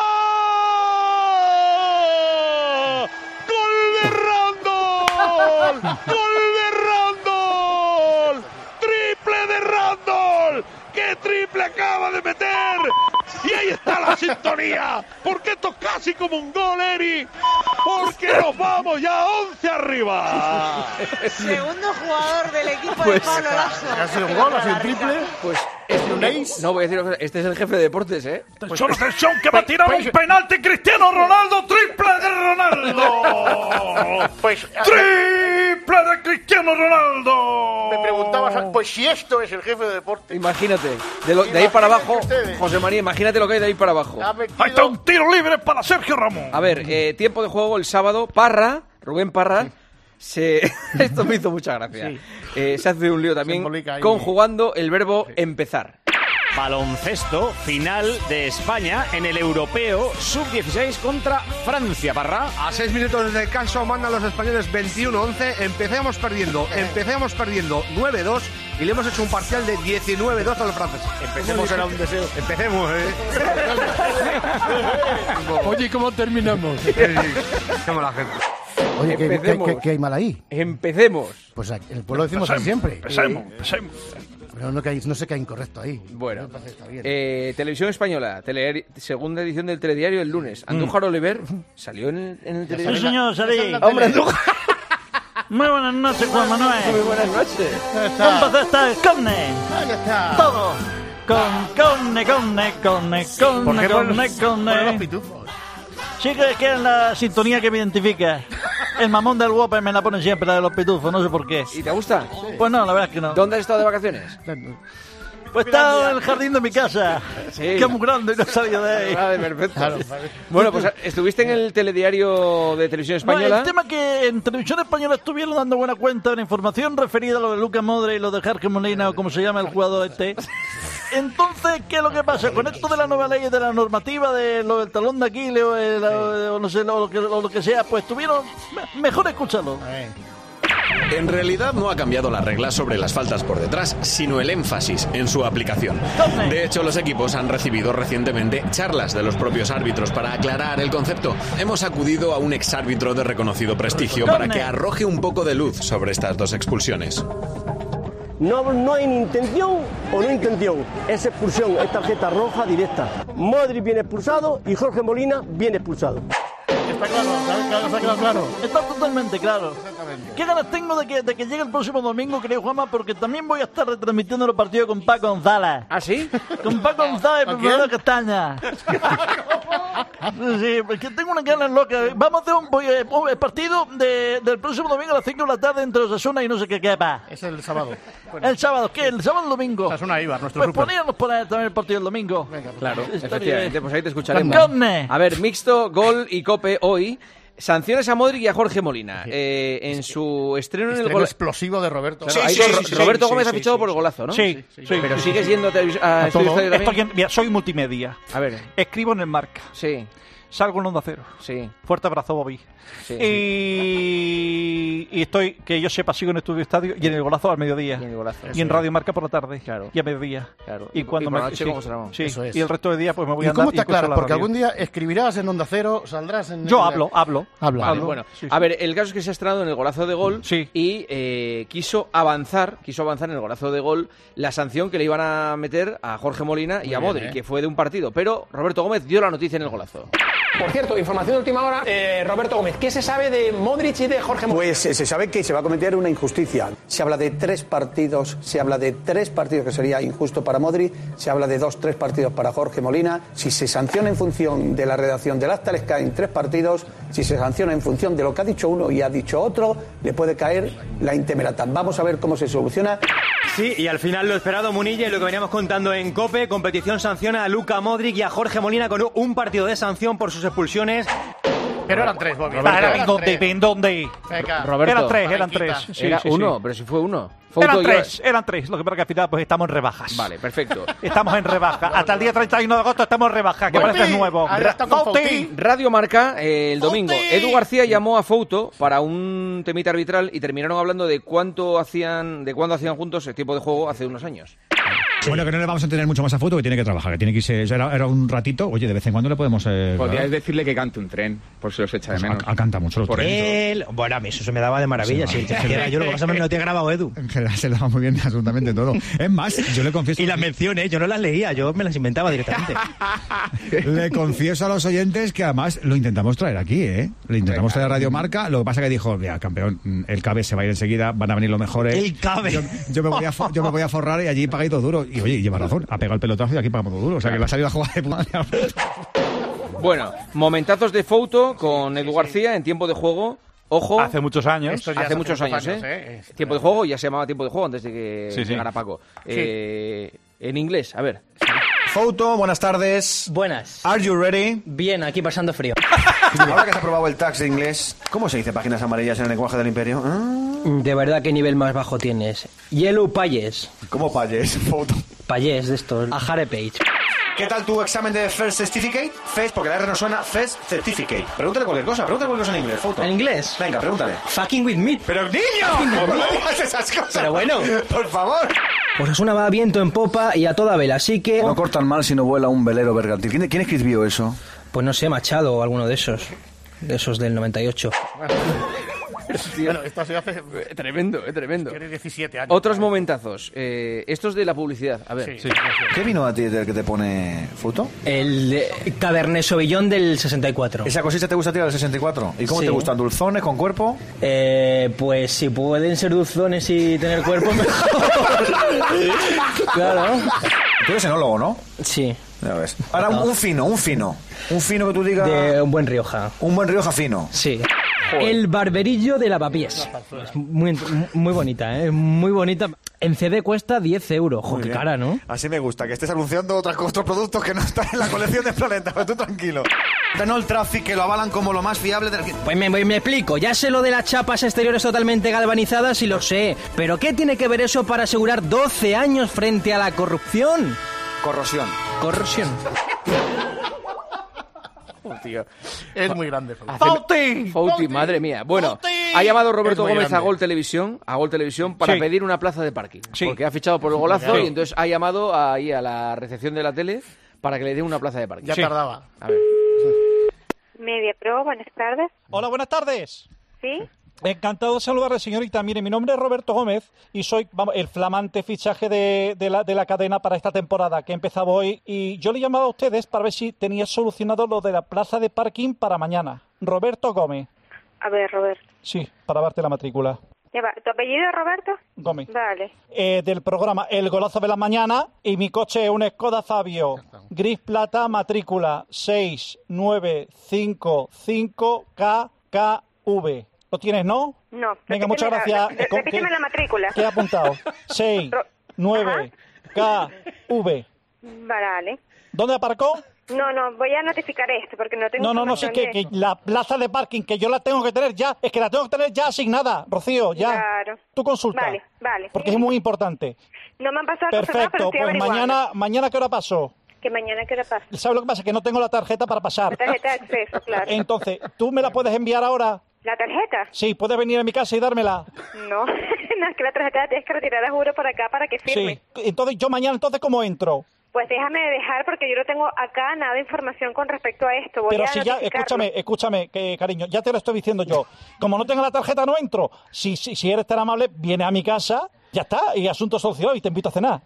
¡Gol de Randall! ¡Gol de Randall! ¡Triple de Randall! ¡Qué triple acaba de meter! Y ahí está la sintonía, porque esto es casi como un gol, Eri, porque nos vamos ya once arriba. Segundo jugador del equipo Pues, de Pablo Lasso. ¿Ha sido un gol? ¿Ha sido un triple? Pues ¿Es un ace? no voy a decir una cosa, este es el jefe de deportes, ¿eh? Atención, atención, que va a tirar un penalti Cristiano Ronaldo, triple de Ronaldo. Pues... ¡Triple de Cristiano Ronaldo! Me preguntabas, pues si esto es el jefe de deporte. Imagínate, de, lo- de ahí para abajo, Imagínate ustedes. José María, imagínate lo que hay de ahí para abajo. Ha metido- Ahí está un tiro libre para Sergio Ramos. A ver, eh, tiempo de juego el sábado, Parra, Rubén Parra, se... esto me hizo mucha gracia. Sí. Eh, se hace un lío también embolica ahí. conjugando el verbo empezar. Baloncesto, final de España en el Europeo sub dieciséis contra Francia, Parra. A seis minutos de descanso mandan los españoles veintiuno once. Empecemos perdiendo, empecemos perdiendo nueve dos y le hemos hecho un parcial de diecinueve dos a los franceses. Empecemos era un deseo. Empecemos, ¿eh? Oye, ¿y cómo terminamos? Como la gente. Oye, ¿qué, qué, Empecemos. qué- qué hay mal ahí? Empecemos. Pues en el pueblo decimos así siempre. Empecemos, empecemos. Pero no, que hay, no sé qué hay incorrecto ahí. Bueno, Me parece que está bien. eh, Televisión Española, tele- segunda edición del Telediario el lunes. Andújar Oliver salió en el, en el Telediario. Sí, señor, salí. Hombre, Andújar. Muy buenas noches, Juan Manuel. Muy buenas noches. ¿Cómo está el carne? Ahí está. Todo. Con, con, con, con, con, ¿Por qué con, pones- con, pones los pitufos? Sí, que, que es la sintonía que me identifica. El mamón del Whopper me la pone siempre, la de los pitufos, no sé por qué. ¿Y te gusta? Pues no, la verdad es que no. ¿Dónde has estado de vacaciones? Pues he estado en el jardín de mi casa, Sí. que es muy grande y no he salido de ahí. Vale, perfecto. Bueno, pues estuviste en el Telediario de Televisión No, Española. el tema que en Televisión Española estuvieron dando buena cuenta de la información referida a lo de Lucas Modric y lo de Jorge Molina o como se llama el jugador este. Entonces, ¿qué es lo que pasa? Con esto de la nueva ley, de la normativa, de lo del talón de Aquiles o, el- o no sé, lo, lo que, o lo que sea, pues tuvieron... me- Mejor escúchalo. En realidad no ha cambiado la regla sobre las faltas por detrás, sino el énfasis en su aplicación. De hecho, los equipos han recibido recientemente charlas de los propios árbitros para aclarar el concepto. Hemos acudido a un exárbitro de reconocido prestigio para que arroje un poco de luz sobre estas dos expulsiones. No, no hay ni intención o no intención. Es expulsión, es tarjeta roja directa. Modric viene expulsado y Jorge Molina viene expulsado. Está claro, claro, está claro, claro. Está totalmente claro. ¿Qué ganas tengo de que, de que llegue el próximo domingo, creo, Juanma? Porque también voy a estar retransmitiendo los partidos con Paco González. ¿Ah, sí? Con Paco González, ¿Con profesor quién? Castaña. Sí, porque tengo unas ganas locas. Vamos a hacer un, voy- un partido de, del próximo domingo a las cinco de la tarde entre Osasuna y no sé qué quepa. Es el sábado. El sábado, ¿qué? El sábado o el domingo. Osasuna Eibar, nuestro Pues súper. poníamos poner también el partido el domingo. Claro, Está efectivamente, bien. pues ahí te escucharemos. Con carne. A ver, mixto, gol y cope hoy. Sanciones a Modric y a Jorge Molina. Eh, en su estreno en el Estreno gol. explosivo de Roberto. Claro, ahí Ro- Roberto Gómez ha fichado por el golazo, ¿no? Sí, sí, sí. Pero sigues yendo a, televis- a A Estudio todo. Estadio también. Estoy en- mira, soy multimedia. A ver. Escribo en el Marca. Sí. Salgo en Onda Cero. Sí. Fuerte abrazo, Bobby. Sí. Y... y estoy, que yo sepa, sigo en Estudio Estadio y en el golazo al mediodía. Y en el golazo. Y en Eso Radio Marca por la tarde. Claro. Y a mediodía. Claro. Y Y- cuando y por me la noche sí, con José Ramón. sí. Eso es. Y el resto del día pues me voy a ¿Y andar cómo te y escucho aclaras? la Porque radio. algún día escribirás en Onda Cero, saldrás en... Yo en la- hablo, hablo. Habla. Vale, Hablo. bueno, Sí, sí. a ver, el caso es que se ha estrenado en el golazo de gol y eh, quiso avanzar, quiso avanzar en el golazo de gol la sanción que le iban a meter a Jorge Molina y Muy a bien, Modric, ¿eh? que fue de un partido, pero Roberto Gómez dio la noticia en el golazo. Por cierto, información de última hora, eh, Roberto Gómez, ¿qué se sabe de Modric y de Jorge Molina? Pues eh, se sabe que se va a cometer una injusticia. Se habla de tres partidos, se habla de tres partidos que sería injusto para Modric, se habla de dos, tres partidos para Jorge Molina. Si se sanciona en función de la redacción del acta, les caen tres partidos. Si se sanciona en función de lo que ha dicho uno y ha dicho otro, le puede caer la intemerata. Vamos a ver cómo se soluciona. Sí, y al final lo esperado, Munilla, y lo que veníamos contando en COPE, competición sanciona a Luka Modric y a Jorge Molina con un partido de sanción por sus expulsiones. Pero eran tres, Bobby. Para, Eran ¿en dónde? tres. ¿En dónde? Venga. Roberto. Eran tres, eran Franquita. tres. Sí, Era sí, uno, sí. pero si fue uno. Eran Fouto y- tres, eran tres. Lo que pasa es que al final pues estamos en rebajas. Vale, perfecto. Estamos en rebaja. Hasta el día treinta y uno de agosto estamos en rebaja, que Bueno. parece nuevo. Ra- Fauti. Radio Marca, eh, el domingo. Edu García llamó a Fouto para un temita arbitral y terminaron hablando de cuánto hacían, de cuándo hacían juntos el tiempo de juego hace unos años. Bueno, que no le vamos a tener mucho más a Foto, que tiene que trabajar, que tiene que irse. Era, era un ratito, oye, de vez en cuando le podemos. Eh, Podrías claro, decirle que cante un tren, por si los echa de pues, menos. a- a- canta mucho los Por trenes. eso. Él, bueno, a mí eso se me daba de maravilla. Sí, Si te vale. hiciera yo, lo que pasa es que me lo tiene grabado Edu. Que la- se le va muy bien absolutamente todo. Es más, yo le confieso. Y las menciones, yo no las leía, yo me las inventaba directamente. Le confieso a los oyentes que además lo intentamos traer aquí, ¿eh? Le intentamos traer a Radio Marca. Lo que pasa que dijo, mira, campeón, el Cabe se va a ir enseguida, van a venir los mejores. El Cabe. Yo, yo me voy a fo- yo me voy a forrar y allí pagáis todo duro. Y oye, lleva razón, ha pegado el pelotazo y aquí pagamos todo duro. O sea que la salida a jugar de puta madre. Bueno, momentazos de Fouto con Edu García en tiempo de juego. Ojo. Hace muchos años. Esto ya hace hace muchos muchos años, años, ¿eh? ¿eh? Tiempo de juego, ya se llamaba tiempo de juego antes de que Sí, sí. llegara Paco. Sí. Eh, en inglés, a ver. Fouto, buenas tardes. Buenas. Are you ready? Bien, aquí pasando frío. Ahora que has aprobado el tax de inglés, ¿cómo se dice páginas amarillas en el lenguaje del imperio? ¿Ah? De verdad, ¿qué nivel más bajo tienes? Yellow Pages. ¿Cómo Pages? Fouto. Pages de estos. A Jare Page. ¿Qué tal tu examen de First Certificate? First, porque la R no suena. First Certificate. Pregúntale cualquier cosa, pregúntale cualquier cosa en inglés, Fouto. ¿En inglés? Venga, pregúntale. Fucking with me. ¡Pero niño! ¿Cómo no digas esas cosas? Pero bueno. Por favor. Osasuna va a viento en popa y a toda vela, así que... No cortan mal si no vuela un velero bergantín. ¿Quién, quién escribió eso? Pues no sé, Machado o alguno de esos. De esos del noventa y ocho. Bueno, esto ha sido hace... Tremendo, eh, tremendo. Tiene diecisiete años. Otros momentazos. Eh, estos de la publicidad. A ver. Sí. ¿Qué vino a ti del que te pone Futo? El eh, Cabernet Sauvignon del sesenta y cuatro. ¿Esa cosita te gusta a ti, la del sesenta y cuatro? ¿Y cómo Sí. te gustan? ¿Dulzones con cuerpo? Eh, pues si pueden ser dulzones y tener cuerpo, mejor. Claro. Tú eres enólogo, ¿no? Sí. Ya ves. Ahora, un, un fino, un fino. Un fino que tú digas... De un buen Rioja. Un buen Rioja fino. Sí. El barberillo de Lavapiés. Es muy, muy bonita, ¿eh? Muy bonita. En C D cuesta diez euros. Jo, Muy qué bien. cara, ¿no? Así me gusta, que estés anunciando otras, otros productos que no están en la colección de Planeta, pero tú tranquilo. Renault Traffic, que lo avalan como lo más fiable del... Pues me, me explico. Ya sé lo de las chapas exteriores totalmente galvanizadas y lo sé. Pero ¿qué tiene que ver eso para asegurar doce años frente a la corrupción? Corrosión. Corrosión. Oh, tío. Es muy grande. Fauti. Fauti, madre mía. Bueno, ha llamado Roberto Es muy Gómez a grande. Gol Televisión, a Gol Televisión para Sí. pedir una plaza de parking. Sí. Porque ha fichado por el golazo Sí. y entonces ha llamado ahí a la recepción de la tele para que le den una plaza de parking. Ya tardaba. A ver. Media Pro, buenas tardes. Hola, buenas tardes. ¿Sí? Encantado de saludarle, señorita. Mire, mi nombre es Roberto Gómez y soy vamos, el flamante fichaje de, de, la, de la cadena para esta temporada que empezaba hoy. Y yo le llamaba a ustedes para ver si tenía solucionado lo de la plaza de parking para mañana. Roberto Gómez. A ver, Roberto. Sí, para darte la matrícula. Ya va. ¿Tu apellido es Roberto? Gómez. Vale. Eh, del programa El Golazo de la Mañana y mi coche es un Skoda Fabio. Gris plata, matrícula seis nueve cinco cinco K K V. ¿Lo tienes, no? No. Venga, muchas repíteme gracias. la- re- Eh, con- repíteme ¿qué- la matrícula. ¿Qué he apuntado? seis nueve K V. Vale. ¿Dónde aparcó? No, no, voy a notificar esto porque no tengo No, no, no, sé información que, de- que la plaza de parking que yo la tengo que tener ya, es que la tengo que tener ya asignada, Rocío, ya. Claro. Tu consulta. Vale, vale. Porque es muy importante. No me han pasado cosas nada, pero Perfecto, estoy pues averiguando. mañana, mañana ¿qué hora paso? Que mañana qué hora pasa. ¿Sabes lo que pasa? Que no tengo la tarjeta para pasar. La tarjeta de acceso, claro. Entonces, ¿tú me la puedes enviar ahora? ¿La tarjeta? Sí, puedes venir a mi casa y dármela. No, no, es que la tarjeta la tienes que retirar a juro por acá para que firme. Sí. Entonces, yo mañana, entonces, ¿cómo entro? Pues déjame dejar porque yo no tengo acá nada de información con respecto a esto. Voy Pero a si ya, notificarlo. escúchame, escúchame, que, cariño, ya te lo estoy diciendo yo. Como no tengo la tarjeta, no entro. Si, si, si eres tan amable, viene a mi casa, ya está, y asunto solucionado y te invito a cenar.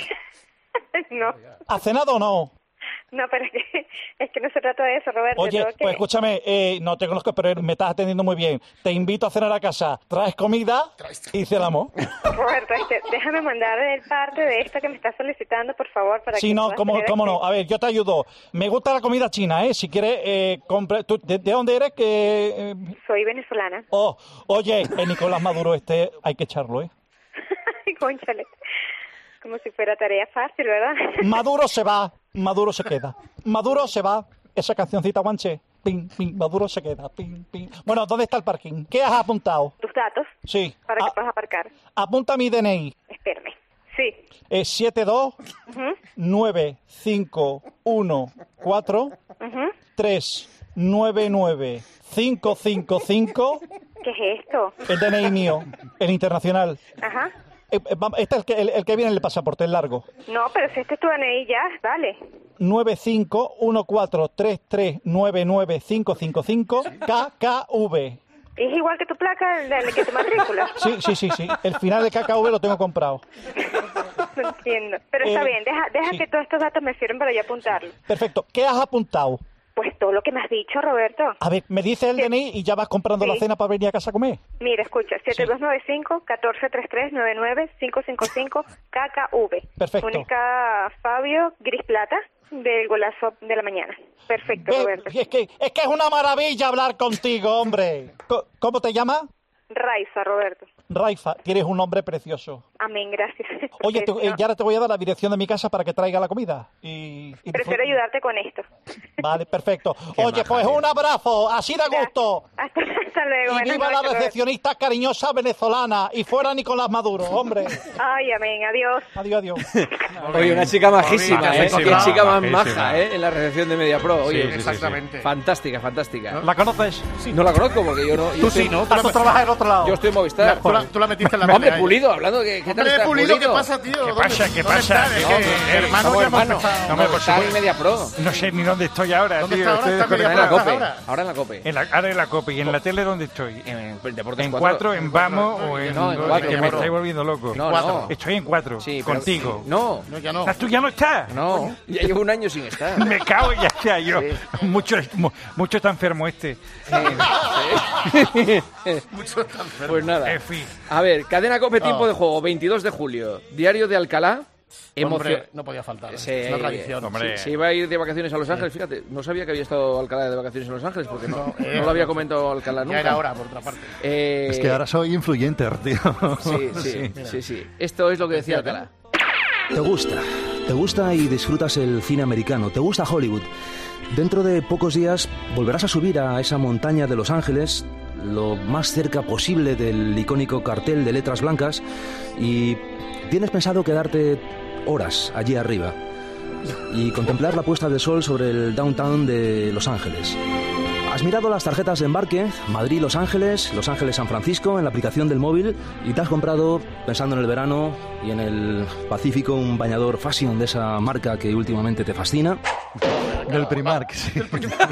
No, ¿Has cenado o no? no, pero es que, es que no se trata de eso, Roberto. Oye, tengo que- pues escúchame, eh, no te conozco, pero me estás atendiendo muy bien. Te invito a cenar a casa. ¿Traes comida? Y cenamos. Roberto, este, déjame mandar el parte de esto que me estás solicitando, por favor, para Sí, que no, puedas cómo, tener cómo no. acceso. A ver, yo te ayudo. Me gusta la comida china, ¿eh? Si quieres, eh, compre... ¿Tú, de, de dónde eres? Que, eh, Soy venezolana. Oh, oye, el Nicolás Maduro este hay que echarlo, ¿eh? Ay, cónchale. Como si fuera tarea fácil, ¿verdad? Maduro se va, Maduro se queda. Maduro se va. Esa cancioncita, guanche. Pin, pin, Maduro se queda. Pin, pin. Bueno, ¿dónde está el parking? ¿Qué has apuntado? Tus datos Sí. para Ah, que puedas aparcar. apunta mi D N I. Espérame. Sí. Es siete dos Ujú, nueve cinco uno cuatro ujú. tres nueve nueve cinco cinco cinco. ¿Qué es esto? El D N I mío, el internacional. Ajá. Eh, eh, vam- Este es el que, el, el que viene en el pasaporte, el largo. No, pero si este es tu D N I ya, dale. nueve cinco uno cuatro tres tres nueve nueve cinco cinco cinco K K V. Es igual que tu placa, el, el que tu matrícula. Sí, sí, sí, sí. El final de K K V lo tengo comprado. No entiendo. Pero está Eh, bien, deja, deja sí. que todos estos datos me sirven para yo apuntarlo. Perfecto. ¿Qué has apuntado? Pues todo lo que me has dicho, Roberto. A ver, me dice el D N I y ya vas comprando la Sí. cena para venir a casa a comer. Mira, escucha, siete dos nueve cinco, uno cuatro tres tres nueve nueve cinco cinco cinco K K V. Perfecto. Única Fabio Gris Plata del golazo de la mañana. Perfecto, Ve, Roberto. es que es que es una maravilla hablar contigo, hombre. Co- ¿Cómo te llamas? Raiza, Roberto. Raifa, tienes un nombre precioso. Amén, gracias. Oye, te- Porque eh, no- ya ahora te voy a dar la dirección de mi casa para que traiga la comida. Y, y Prefiero ayudarte con esto. Vale, perfecto. Oye, pues un abrazo, así de gusto. Hasta, hasta luego. Y buenas viva la noches, Roberto. recepcionista cariñosa venezolana. Y fuera Nicolás Maduro, hombre. Ay, amén, adiós. Adiós, adiós. Oye, una chica majísima, ¿eh? Majísima. Qué chica más Majísima. maja, ¿eh? En la recepción de MediaPro. Oye, Sí, sí, sí, Exactamente. Fantástica, fantástica. ¿La conoces? No la conozco porque yo no. yo Tú estoy- sí, ¿no? Tú la- tú trabajas en otro lado. Yo estoy en Movistar. Tú la- tú la metiste en la Hombre, media, ¿eh? Pulido, hablando que. ¿Qué tal Hombre, estás, Pulido, ¿qué pasa, tío? ¿Qué ¿Dónde- pasa? ¿Qué dónde pasa? estás? Es No, que, hombre, hermano, somos ya hemos hermanos. empezado. No, hombre, por Está en supuesto. MediaPro. No sé ni dónde estoy ahora, ¿Dónde tío. está ahora? Estoy Está en desconectado. Está en la MediaPro COPE. ahora. Ahora en la COPE. En la, ahora en la COPE. ¿Y en la tele dónde estoy. En, Deportes en cuatro, cuatro, en Vamos o en... No, en cuatro. Que me estáis volviendo loco. No, no. Estoy en cuatro, sí, pero, contigo. Sí. No. No, ya no. ¿Tú ya no estás? No, ya llevo un año sin estar. Me cago ya sea yo. Sí. Mucho, mucho está enfermo este. Sí, sí. Mucho está enfermo. Pues nada. En fin. A ver, Cadena COPE, tiempo Oh. de juego, veintidós de julio. Diario de Alcalá. Hombre, Emocio... no podía faltar. Se, es una tradición. Hombre. Se, se iba a ir de vacaciones a Los Ángeles, fíjate. No sabía que había estado Alcalá de vacaciones en Los Ángeles porque no, No, eh, no lo había comentado Alcalá nunca. Ya era hora, por otra parte. Eh, Es que ahora soy influyente, tío. Sí, sí, sí, sí. Esto es lo que decía Alcalá. Te gusta, te gusta y disfrutas el cine americano, te gusta Hollywood. Dentro de pocos días volverás a subir a esa montaña de Los Ángeles, lo más cerca posible del icónico cartel de letras blancas, y tienes pensado quedarte horas allí arriba y contemplar la puesta de sol sobre el downtown de Los Ángeles. Has mirado las tarjetas de embarque, Madrid-Los Ángeles, Los Ángeles-San Francisco, en la aplicación del móvil, y te has comprado, pensando en el verano y en el Pacífico, un bañador fashion de esa marca que últimamente te fascina. Del Primark, sí.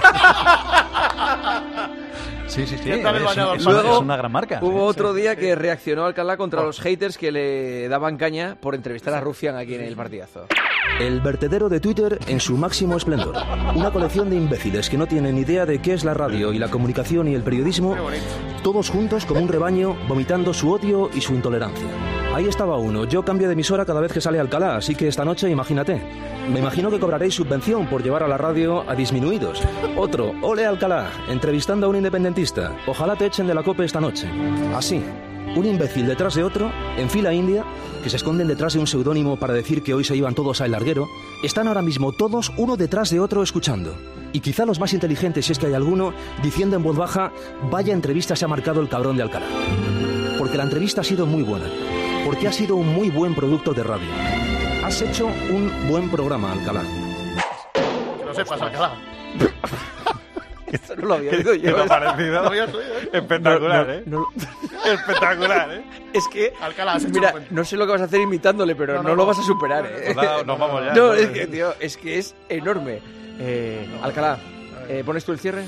Sí, sí, sí. ¿Qué tal el Es, bañador? es Luego, una, es una gran marca. Hubo Sí, otro sí. día que reaccionó Alcalá contra los haters que le daban caña por entrevistar a Rufián aquí en el partidazo. El vertedero de Twitter en su máximo esplendor. Una colección de imbéciles que no tienen idea de qué es la radio y la comunicación y el periodismo, todos juntos como un rebaño, vomitando su odio y su intolerancia. Ahí estaba uno. Yo cambio de emisora cada vez que sale Alcalá, así que esta noche, imagínate. Me imagino que cobraréis subvención por llevar a la radio a disminuidos. Otro, ole Alcalá, entrevistando a un independentista. Ojalá te echen de la COPE esta noche. Así, un imbécil detrás de otro, en fila india, que se esconden detrás de un seudónimo para decir que hoy se iban todos al larguero, están ahora mismo todos uno detrás de otro escuchando. Y quizá los más inteligentes, si es que hay alguno, diciendo en voz baja, vaya entrevista se ha marcado el cabrón de Alcalá. Porque la entrevista ha sido muy buena. Porque ha sido un muy buen producto de radio. Has hecho un buen programa, Alcalá. Que lo sepas, Alcalá. Esto no lo había oído yo. ¿Qué te ha parecido? No lo habías oído, ¿eh? Espectacular, No, ¿eh? no, no. Espectacular, ¿eh? Es que, Alcalá, has hecho mira, un buen- no sé lo que vas a hacer imitándole, pero no, No, no, lo no. vas a superar, ¿eh? Nos da- nos vamos ya. No, Vale. es que, tío, es que es enorme. Eh, Alcalá, eh, ¿pones tú el cierre?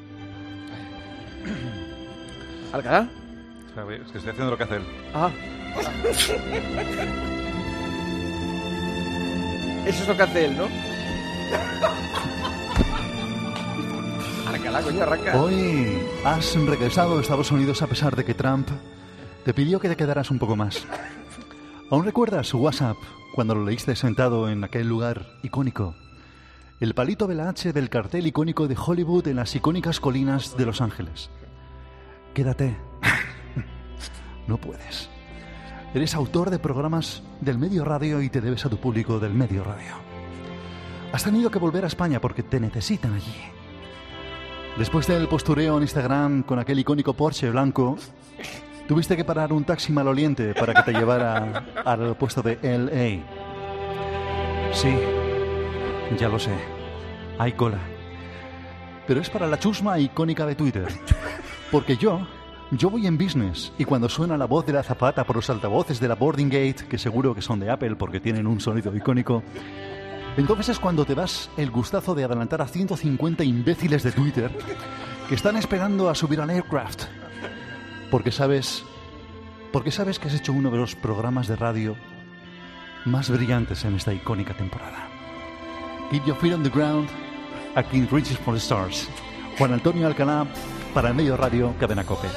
¿Alcalá? Es que estoy haciendo lo que hace él. Ah. Eso es lo que hace él, ¿no? Alcalá, coño, arranca. Hoy has regresado a Estados Unidos a pesar de que Trump te pidió que te quedaras un poco más. ¿Aún recuerdas su WhatsApp cuando lo leíste sentado en aquel lugar icónico? El palito de la H del cartel icónico de Hollywood en las icónicas colinas de Los Ángeles. Quédate. No puedes. Eres autor de programas del Medio Radio y te debes a tu público del Medio Radio. Has tenido que volver a España porque te necesitan allí. Después del postureo en Instagram con aquel icónico Porsche blanco, tuviste que parar un taxi maloliente para que te llevara al puesto de L A. Sí, ya lo sé. Hay cola. Pero es para la chusma icónica de Twitter. Porque yo, yo voy en business y cuando suena la voz de la azafata por los altavoces de la boarding gate, que seguro que son de Apple porque tienen un sonido icónico, entonces es cuando te das el gustazo de adelantar a ciento cincuenta imbéciles de Twitter que están esperando a subir al aircraft. Porque sabes, porque sabes que has hecho uno de los programas de radio más brillantes en esta icónica temporada. Keep your feet on the ground, a King reaches for the stars. Juan Antonio Alcalá para el Medio Radio, Cadena COPE.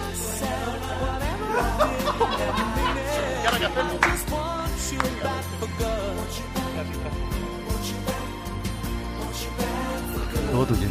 Todo tuyo.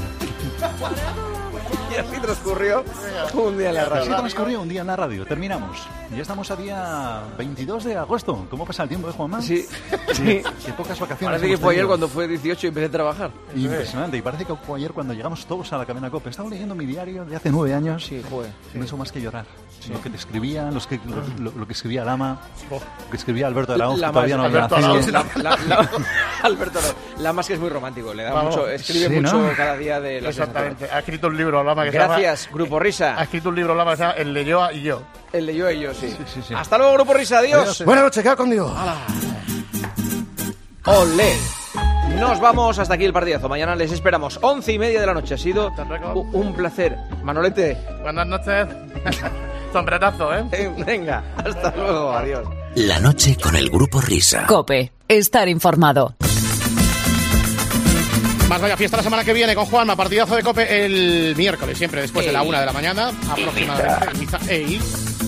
Y así transcurrió un día en la Así radio. transcurrió un día en la radio. Terminamos. Ya estamos a día veintidós de agosto. ¿Cómo pasa el tiempo, eh, Juanma? Sí, sí. Qué pocas vacaciones. Parece que hemos fue ayer tenido. cuando fue dieciocho y empecé a trabajar. Impresionante. Y parece que fue ayer cuando llegamos todos a la cadena COPE. Estaba leyendo mi diario de hace nueve años. Sí, joder. No hizo más que llorar. Lo que te escribía, los que, lo, lo- lo que escribía Lama, lo que escribía Alberto Arauz, que La todavía más- no había Alberto nacido. Arauz, la- la- la- Alberto Arauz. La más que es muy romántico, le da Vamos. mucho, escribe Sí, mucho ¿no? cada día de las Exactamente. Ha escrito un libro, Lama, que Gracias, se llama... Grupo Risa. Ha escrito un libro, Lama, que se llama El Leyoa y yo. El de yo y yo, sí. Sí, sí. Hasta luego, Grupo Risa, adiós. Buenas noches, queda con Dios. Olé. Nos vamos, hasta aquí el partidazo. Mañana les esperamos, once y media de la noche. Ha sido u- un placer. Manolete. Buenas noches. Sombrerazo, ¿eh? Venga, hasta luego, adiós. La noche con el Grupo Risa. COPE. Estar informado. Más vaya fiesta la semana que viene con Juanma, partidazo de COPE el miércoles, siempre después de la una de la mañana, aproximadamente. Ibiza. Ey.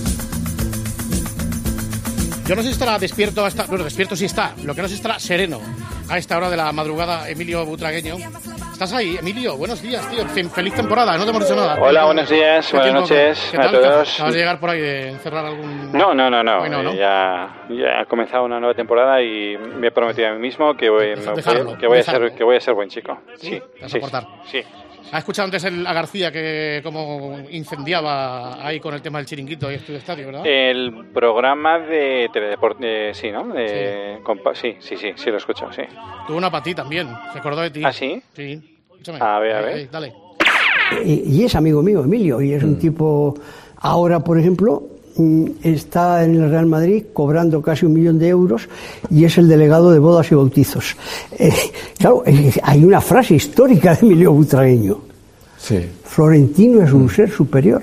Yo no sé si estará despierto, hasta, bueno, despierto sí está, lo que no sé si estará sereno a esta hora de la madrugada, Emilio Butragueño. ¿Estás ahí, Emilio? Buenos días, tío. Feliz temporada, no te hemos dicho nada. Hola, buenos días, buenas noches ¿Qué a tal? todos. ¿Acabas de llegar por ahí de encerrar algún...? No, no, no, no. Hoy no, ¿no? Eh, Ya, ya ha comenzado una nueva temporada y me he prometido a mí mismo que voy, me- Dejarlo, que voy a dejarlo. ser que voy a ser buen chico. ¿Sí? Sí, ¿Te vas a sí, portar? sí. ¿Has escuchado antes el, a García que como incendiaba ahí con el tema del chiringuito y estudio estadio, verdad? El programa de teledeporte, eh, sí, ¿no? De, compa- sí, sí, sí, sí, lo he escuchado, sí. Tuvo una para ti también, se acordó de ti. ¿Ah, sí? Sí. Escúchame. A ver, a Ahí, ver. ahí, dale. Y, y es amigo mío, Emilio, y es un tipo, ahora por ejemplo, mm, está en el Real Madrid cobrando casi un millón de euros y es el delegado de bodas y bautizos. Eh, claro, eh, hay una frase histórica de Emilio Butragueño. Sí. Florentino es un ser superior.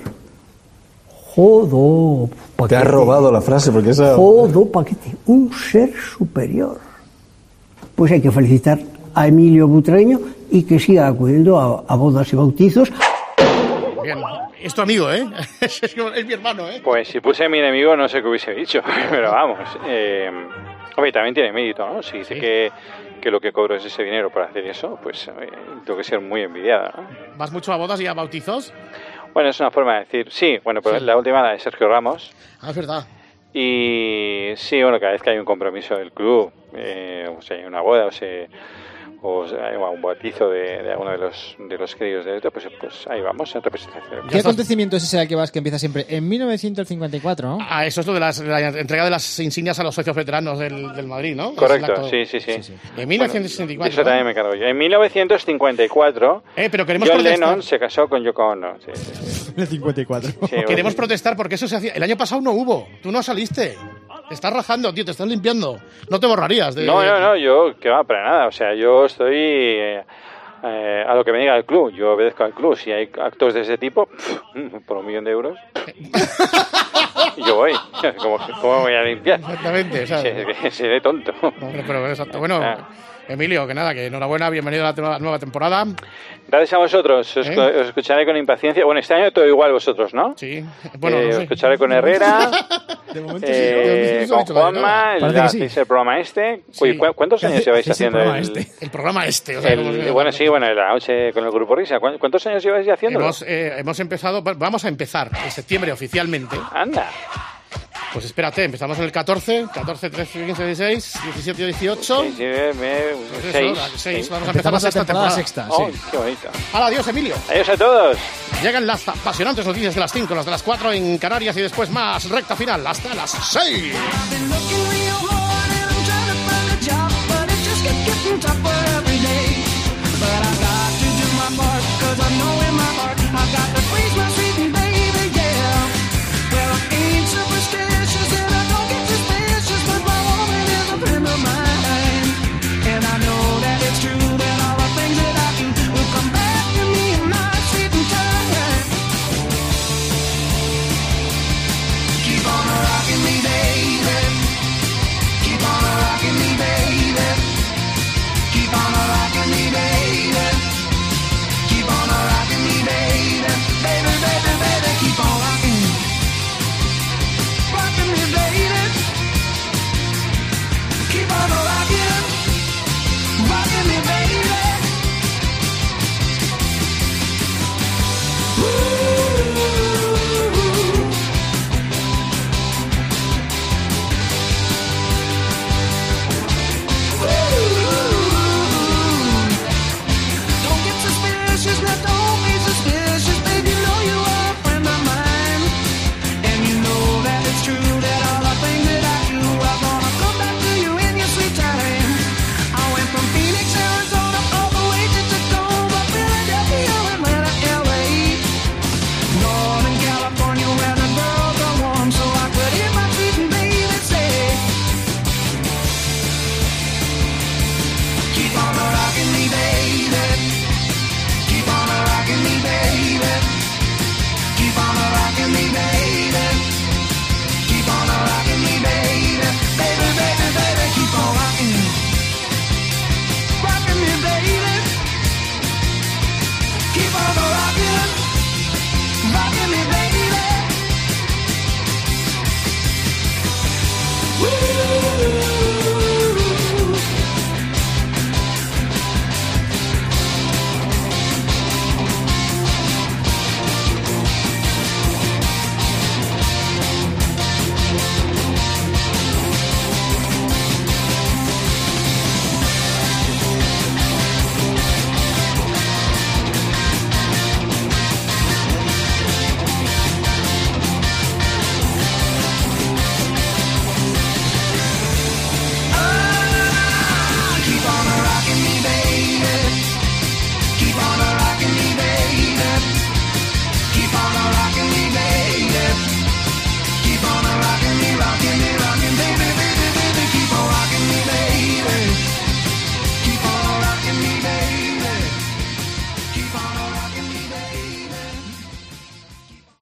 Jodo, Te has robado la frase porque esa... jodo, paquete, un ser superior. Pues hay que felicitar a Emilio Butragueño y que siga acudiendo a, a bodas y bautizos. Bien. Es tu amigo, ¿eh? es, es mi hermano, ¿eh? Pues si puse a mi enemigo no sé qué hubiese dicho, pero vamos. Eh, hombre, también tiene mérito, ¿no? Si dice que, que lo que cobro es ese dinero para hacer eso, pues eh, tengo que ser muy envidiada, ¿no? ¿Vas mucho a bodas y a bautizos? Bueno, es una forma de decir, sí, bueno, pues Sí. la última la de Sergio Ramos. Ah, es verdad. Y sí, bueno, cada vez que hay un compromiso del club, eh, o sea, hay una boda, o sea, o sea, hay un bautizo de, de alguno de los de los queridos de esto, pues, pues ahí vamos, en representación. ¿Qué acontecimiento es ese al que vas que empieza siempre? En mil novecientos cincuenta y cuatro, ¿no? Ah, eso es lo de las, la entrega de las insignias a los socios veteranos del, del Madrid, ¿no? Correcto, Es el acto- sí, sí, sí. En mil novecientos sesenta y cuatro. Eso también me cargo yo. En mil novecientos cincuenta y cuatro, Eh, pero queremos John protestar. Lennon se casó con Yoko Ono. Sí, sí, sí. En el cincuenta y cuatro. Sí, Queremos bueno. protestar porque eso se hacía. El año pasado no hubo. Tú no saliste. Te estás rajando, tío, te estás limpiando. No te borrarías. De... No, no, no, yo, que va, para nada. O sea, yo estoy eh, eh, a lo que me diga el club. Yo obedezco al club. Si hay actos de ese tipo, pff, por un millón de euros, yo voy. ¿Cómo, cómo voy a limpiar? Exactamente, ¿sabes? Sí, que seré tonto. Hombre, pero exacto. Bueno, Ah. Emilio, que nada, que enhorabuena, bienvenido a la te- nueva temporada. Gracias a vosotros. Os, ¿Eh? os escucharé con impaciencia. Bueno, este año todo igual vosotros, ¿no? Sí. Bueno, Eh, no sé. os escucharé con Herrera, De momento eh, sí, de momento con sí, todavía no. Juanma, Parece la- que sí. hacéis el programa este. Uy, ¿cu- ¿cuántos años lleváis haciendo el, El programa este. O sea, el- como se- bueno, sí, bueno, la noche con el Grupo Risa. ¿Cu- ¿Cuántos años lleváis ya haciéndolo? Hemos, eh, hemos empezado, vamos a empezar en septiembre oficialmente. Anda. Pues espérate, empezamos en el catorce, catorce, trece, quince, dieciséis, diecisiete, dieciocho. Sí, sí, me- me- Pues eso, seis. la- seis. Sí. Vamos a empezar la sexta temporada. Oh, qué bonito. Hala, adiós, Emilio. Adiós a todos. Llegan las apasionantes noticias de las cinco, las de las cuatro en Canarias y después más recta final hasta las seis. I've been looking real hard and I'm trying to find a job, but it just kept getting tougher.